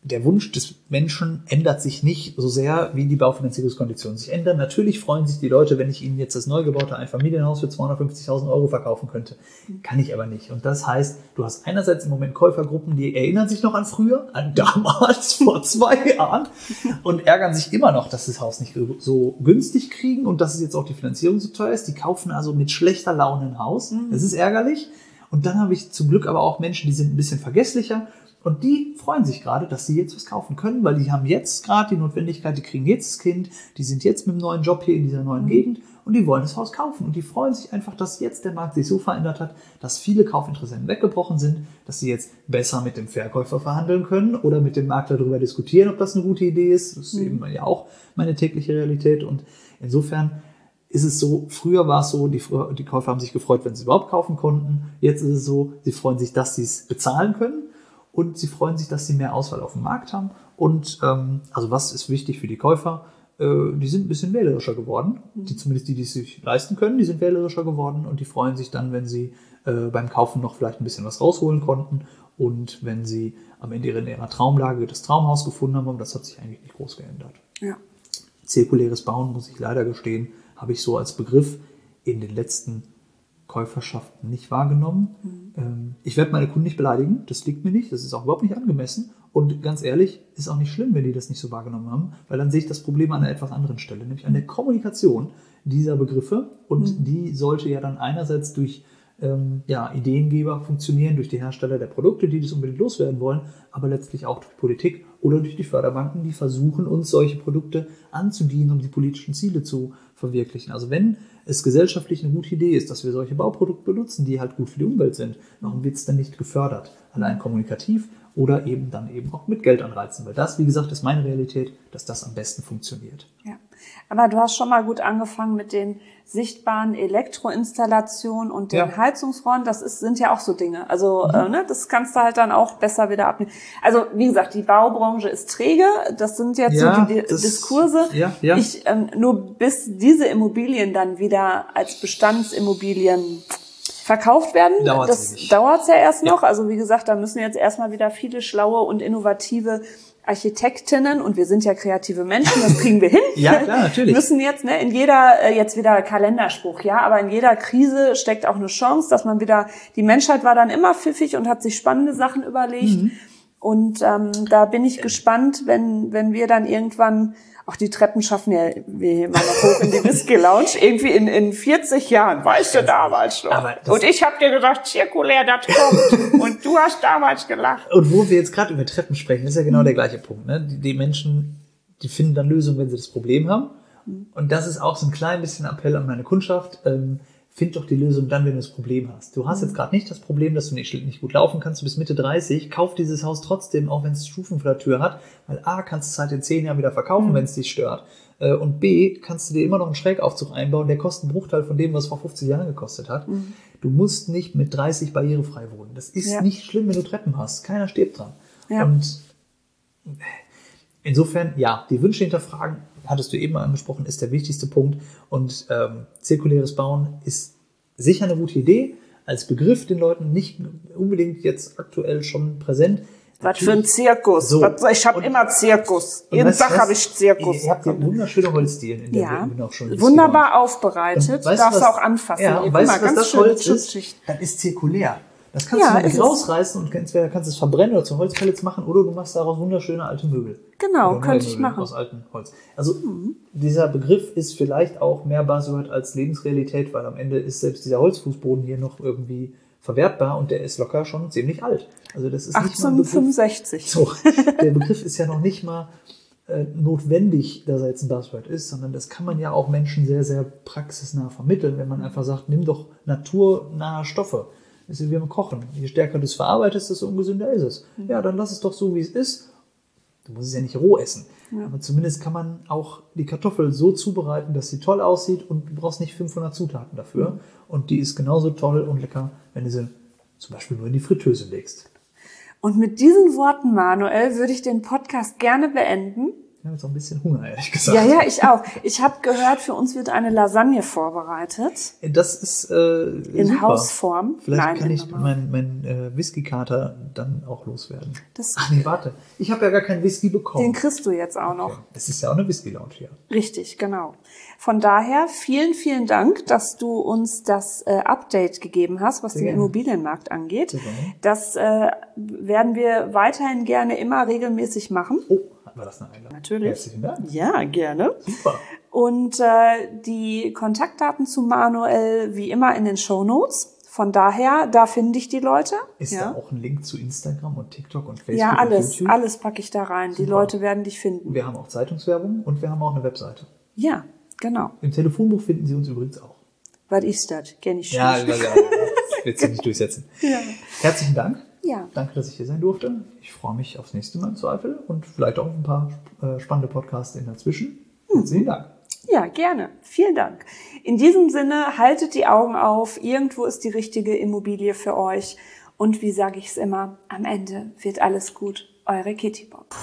der Wunsch des Menschen ändert sich nicht so sehr, wie die Baufinanzierungskonditionen sich ändern. Natürlich freuen sich die Leute, wenn ich ihnen jetzt das neu gebaute Einfamilienhaus für zweihundertfünfzigtausend Euro verkaufen könnte. Kann ich aber nicht. Und das heißt, du hast einerseits im Moment Käufergruppen, die erinnern sich noch an früher, an damals, vor zwei Jahren, und ärgern sich immer noch, dass sie das Haus nicht so günstig kriegen und dass es jetzt auch die Finanzierung so teuer ist. Die kaufen also mit schlechter Laune ein Haus. Das ist ärgerlich. Und dann habe ich zum Glück aber auch Menschen, die sind ein bisschen vergesslicher. Und die freuen sich gerade, dass sie jetzt was kaufen können, weil die haben jetzt gerade die Notwendigkeit, die kriegen jetzt das Kind, die sind jetzt mit dem neuen Job hier in dieser neuen Gegend und die wollen das Haus kaufen. Und die freuen sich einfach, dass jetzt der Markt sich so verändert hat, dass viele Kaufinteressenten weggebrochen sind, dass sie jetzt besser mit dem Verkäufer verhandeln können oder mit dem Makler darüber diskutieren, ob das eine gute Idee ist. Das ist eben ja auch meine tägliche Realität. Und insofern ist es so, früher war es so, die, die Käufer haben sich gefreut, wenn sie überhaupt kaufen konnten. Jetzt ist es so, sie freuen sich, dass sie es bezahlen können. Und sie freuen sich, dass sie mehr Auswahl auf dem Markt haben. Und ähm, also was ist wichtig für die Käufer? Äh, die sind ein bisschen wählerischer geworden. Die, zumindest die, die es sich leisten können, die sind wählerischer geworden. Und die freuen sich dann, wenn sie äh, beim Kaufen noch vielleicht ein bisschen was rausholen konnten. Und wenn sie am Ende in ihrer Traumlage das Traumhaus gefunden haben. Und das hat sich eigentlich nicht groß geändert. Ja. Zirkuläres Bauen, muss ich leider gestehen, habe ich so als Begriff in den letzten Käuferschaften nicht wahrgenommen. Mhm. Ähm, ich werde meine Kunden nicht beleidigen, das liegt mir nicht, das ist auch überhaupt nicht angemessen und ganz ehrlich, ist auch nicht schlimm, wenn die das nicht so wahrgenommen haben, weil dann sehe ich das Problem an einer etwas anderen Stelle, nämlich an der Kommunikation dieser Begriffe und mhm. die sollte ja dann einerseits durch ähm, ja, Ideengeber funktionieren, durch die Hersteller der Produkte, die das unbedingt loswerden wollen, aber letztlich auch durch Politik oder durch die Förderbanken, die versuchen, uns solche Produkte anzudienen, um die politischen Ziele zu verwirklichen. Also wenn es gesellschaftlich eine gute Idee ist, dass wir solche Bauprodukte benutzen, die halt gut für die Umwelt sind, warum wird es dann nicht gefördert? Allein kommunikativ oder eben dann eben auch mit Geld anreizen. Weil das, wie gesagt, ist meine Realität, dass das am besten funktioniert. Ja, aber du hast schon mal gut angefangen mit den sichtbaren Elektroinstallationen und den ja. Heizungsrohren. Das ist, sind ja auch so Dinge. Also mhm. äh, ne, das kannst du halt dann auch besser wieder abnehmen. Also wie gesagt, die Baubranche ist träge. Das sind jetzt ja, so die, die das, Diskurse. Ja, ja. Ich ähm, nur bis diese Immobilien dann wieder als Bestandsimmobilien verkauft werden. Dauert das dauert ja erst noch. Ja. Also wie gesagt, da müssen jetzt erstmal wieder viele schlaue und innovative Architektinnen, und wir sind ja kreative Menschen, das kriegen wir hin. Ja, klar, natürlich. Müssen jetzt, ne, in jeder, äh, jetzt wieder Kalenderspruch, ja, aber in jeder Krise steckt auch eine Chance, dass man wieder, die Menschheit war dann immer pfiffig und hat sich spannende Sachen überlegt. Mhm. Und ähm, da bin ich gespannt, wenn wenn wir dann irgendwann, auch die Treppen schaffen ja wir immer noch hoch in die Whisky Lounge, irgendwie in in vierzig Jahren, weißt du, damals schon. Und ich habe dir gesagt, zirkulär, das kommt. Und du hast damals gelacht. Und wo wir jetzt gerade über Treppen sprechen, ist ja genau mhm. der gleiche Punkt. Ne? Die, die Menschen, die finden dann Lösungen, wenn sie das Problem haben. Mhm. Und das ist auch so ein klein bisschen Appell an meine Kundschaft. Ähm, Find doch die Lösung dann, wenn du das Problem hast. Du hast jetzt gerade nicht das Problem, dass du nicht, nicht gut laufen kannst, du bist Mitte dreißig, kauf dieses Haus trotzdem, auch wenn es Stufen vor der Tür hat, weil A, kannst du es halt in zehn Jahren wieder verkaufen, mhm. wenn es dich stört. Und B, kannst du dir immer noch einen Schrägaufzug einbauen, der kostet einen Bruchteil von dem, was es vor fünfzig Jahren gekostet hat. Mhm. Du musst nicht mit dreißig barrierefrei wohnen. Das ist ja. nicht schlimm, wenn du Treppen hast. Keiner stirbt dran. Ja. Und insofern, ja, die Wünsche hinterfragen, hattest du eben angesprochen, ist der wichtigste Punkt. Und ähm, zirkuläres Bauen ist sicher eine gute Idee. Als Begriff den Leuten nicht unbedingt jetzt aktuell schon präsent. Was für ein Zirkus. So. Ich habe immer Zirkus. Jeden Tag habe ich Zirkus. Ihr habt ja wunderschöne Holzdielen in der ja. wir auch schon wunderbar aufbereitet. Weißt darfst du auch anfassen. Ja, und weißt du, was das Holz ist? Das ist zirkulär. Das kannst ja, du nicht rausreißen und entweder kannst du es verbrennen oder zu Holzpellets machen oder du machst daraus wunderschöne alte Möbel. Genau, könnte ich machen. Aus altem Holz. Also mhm. dieser Begriff ist vielleicht auch mehr Buzzword als Lebensrealität, weil am Ende ist selbst dieser Holzfußboden hier noch irgendwie verwertbar und der ist locker schon ziemlich alt. Also das ist achtzehnhundertfünfundsechzig. Nicht mal ein Begriff, so, der Begriff ist ja noch nicht mal äh, notwendig, dass er jetzt ein Buzzword ist, sondern das kann man ja auch Menschen sehr, sehr praxisnah vermitteln, wenn man einfach sagt, nimm doch naturnahe Stoffe. Das ist wie beim Kochen. Je stärker du es verarbeitest, desto ungesünder ist es. Mhm. Ja, dann lass es doch so, wie es ist. Du musst es ja nicht roh essen. Ja. Aber zumindest kann man auch die Kartoffel so zubereiten, dass sie toll aussieht und du brauchst nicht fünfhundert Zutaten dafür. Mhm. Und die ist genauso toll und lecker, wenn du sie zum Beispiel nur in die Fritteuse legst. Und mit diesen Worten, Manuel, würde ich den Podcast gerne beenden. Ich habe jetzt auch ein bisschen Hunger, ehrlich gesagt. Ja, ja, ich auch. Ich habe gehört, für uns wird eine Lasagne vorbereitet. Das ist äh, in super. Hausform. Vielleicht Nein, kann ich meinen mein, äh, Whisky-Kater dann auch loswerden. Das Ach nee, warte. Ich habe ja gar keinen Whisky bekommen. Den kriegst du jetzt auch noch. Okay. Es ist ja auch eine Whisky-Lounge hier. Richtig, genau. Von daher vielen, vielen Dank, dass du uns das äh, Update gegeben hast, was Sehr den gerne. Immobilienmarkt angeht. Sehr gerne. Das äh, werden wir weiterhin gerne immer regelmäßig machen. Oh, hatten wir das eine Einladung? Natürlich. Herzlichen Dank. Ja, gerne. Super. Und äh, die Kontaktdaten zu Manuel wie immer in den Shownotes. Von daher, da finde ich die Leute. Ist ja. da auch ein Link zu Instagram und TikTok und Facebook ja, alles, und YouTube? Ja, alles packe ich da rein. Super. Die Leute werden dich finden. Wir haben auch Zeitungswerbung und wir haben auch eine Webseite. Ja, genau. Im Telefonbuch finden Sie uns übrigens auch. Was ist das? Kenn ich schon. Ja, ja, ja. Das wird sich nicht durchsetzen. Ja. Herzlichen Dank. Ja. Danke, dass ich hier sein durfte. Ich freue mich aufs nächste Mal im Zweifel und vielleicht auch ein paar äh, spannende Podcasts in dazwischen. Herzlichen Dank. Ja, gerne. Vielen Dank. In diesem Sinne, haltet die Augen auf. Irgendwo ist die richtige Immobilie für euch. Und wie sage ich es immer, am Ende wird alles gut. Eure Kitty Bob.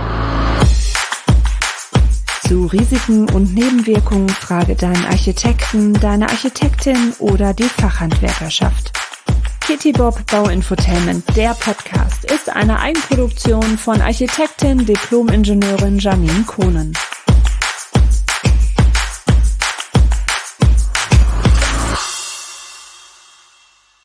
Zu Risiken und Nebenwirkungen frage deinen Architekten, deine Architektin oder die Fachhandwerkerschaft. Kitty Bob Bauinfotainment, der Podcast, ist eine Eigenproduktion von Architektin, Diplom-Ingenieurin Janine Kohnen.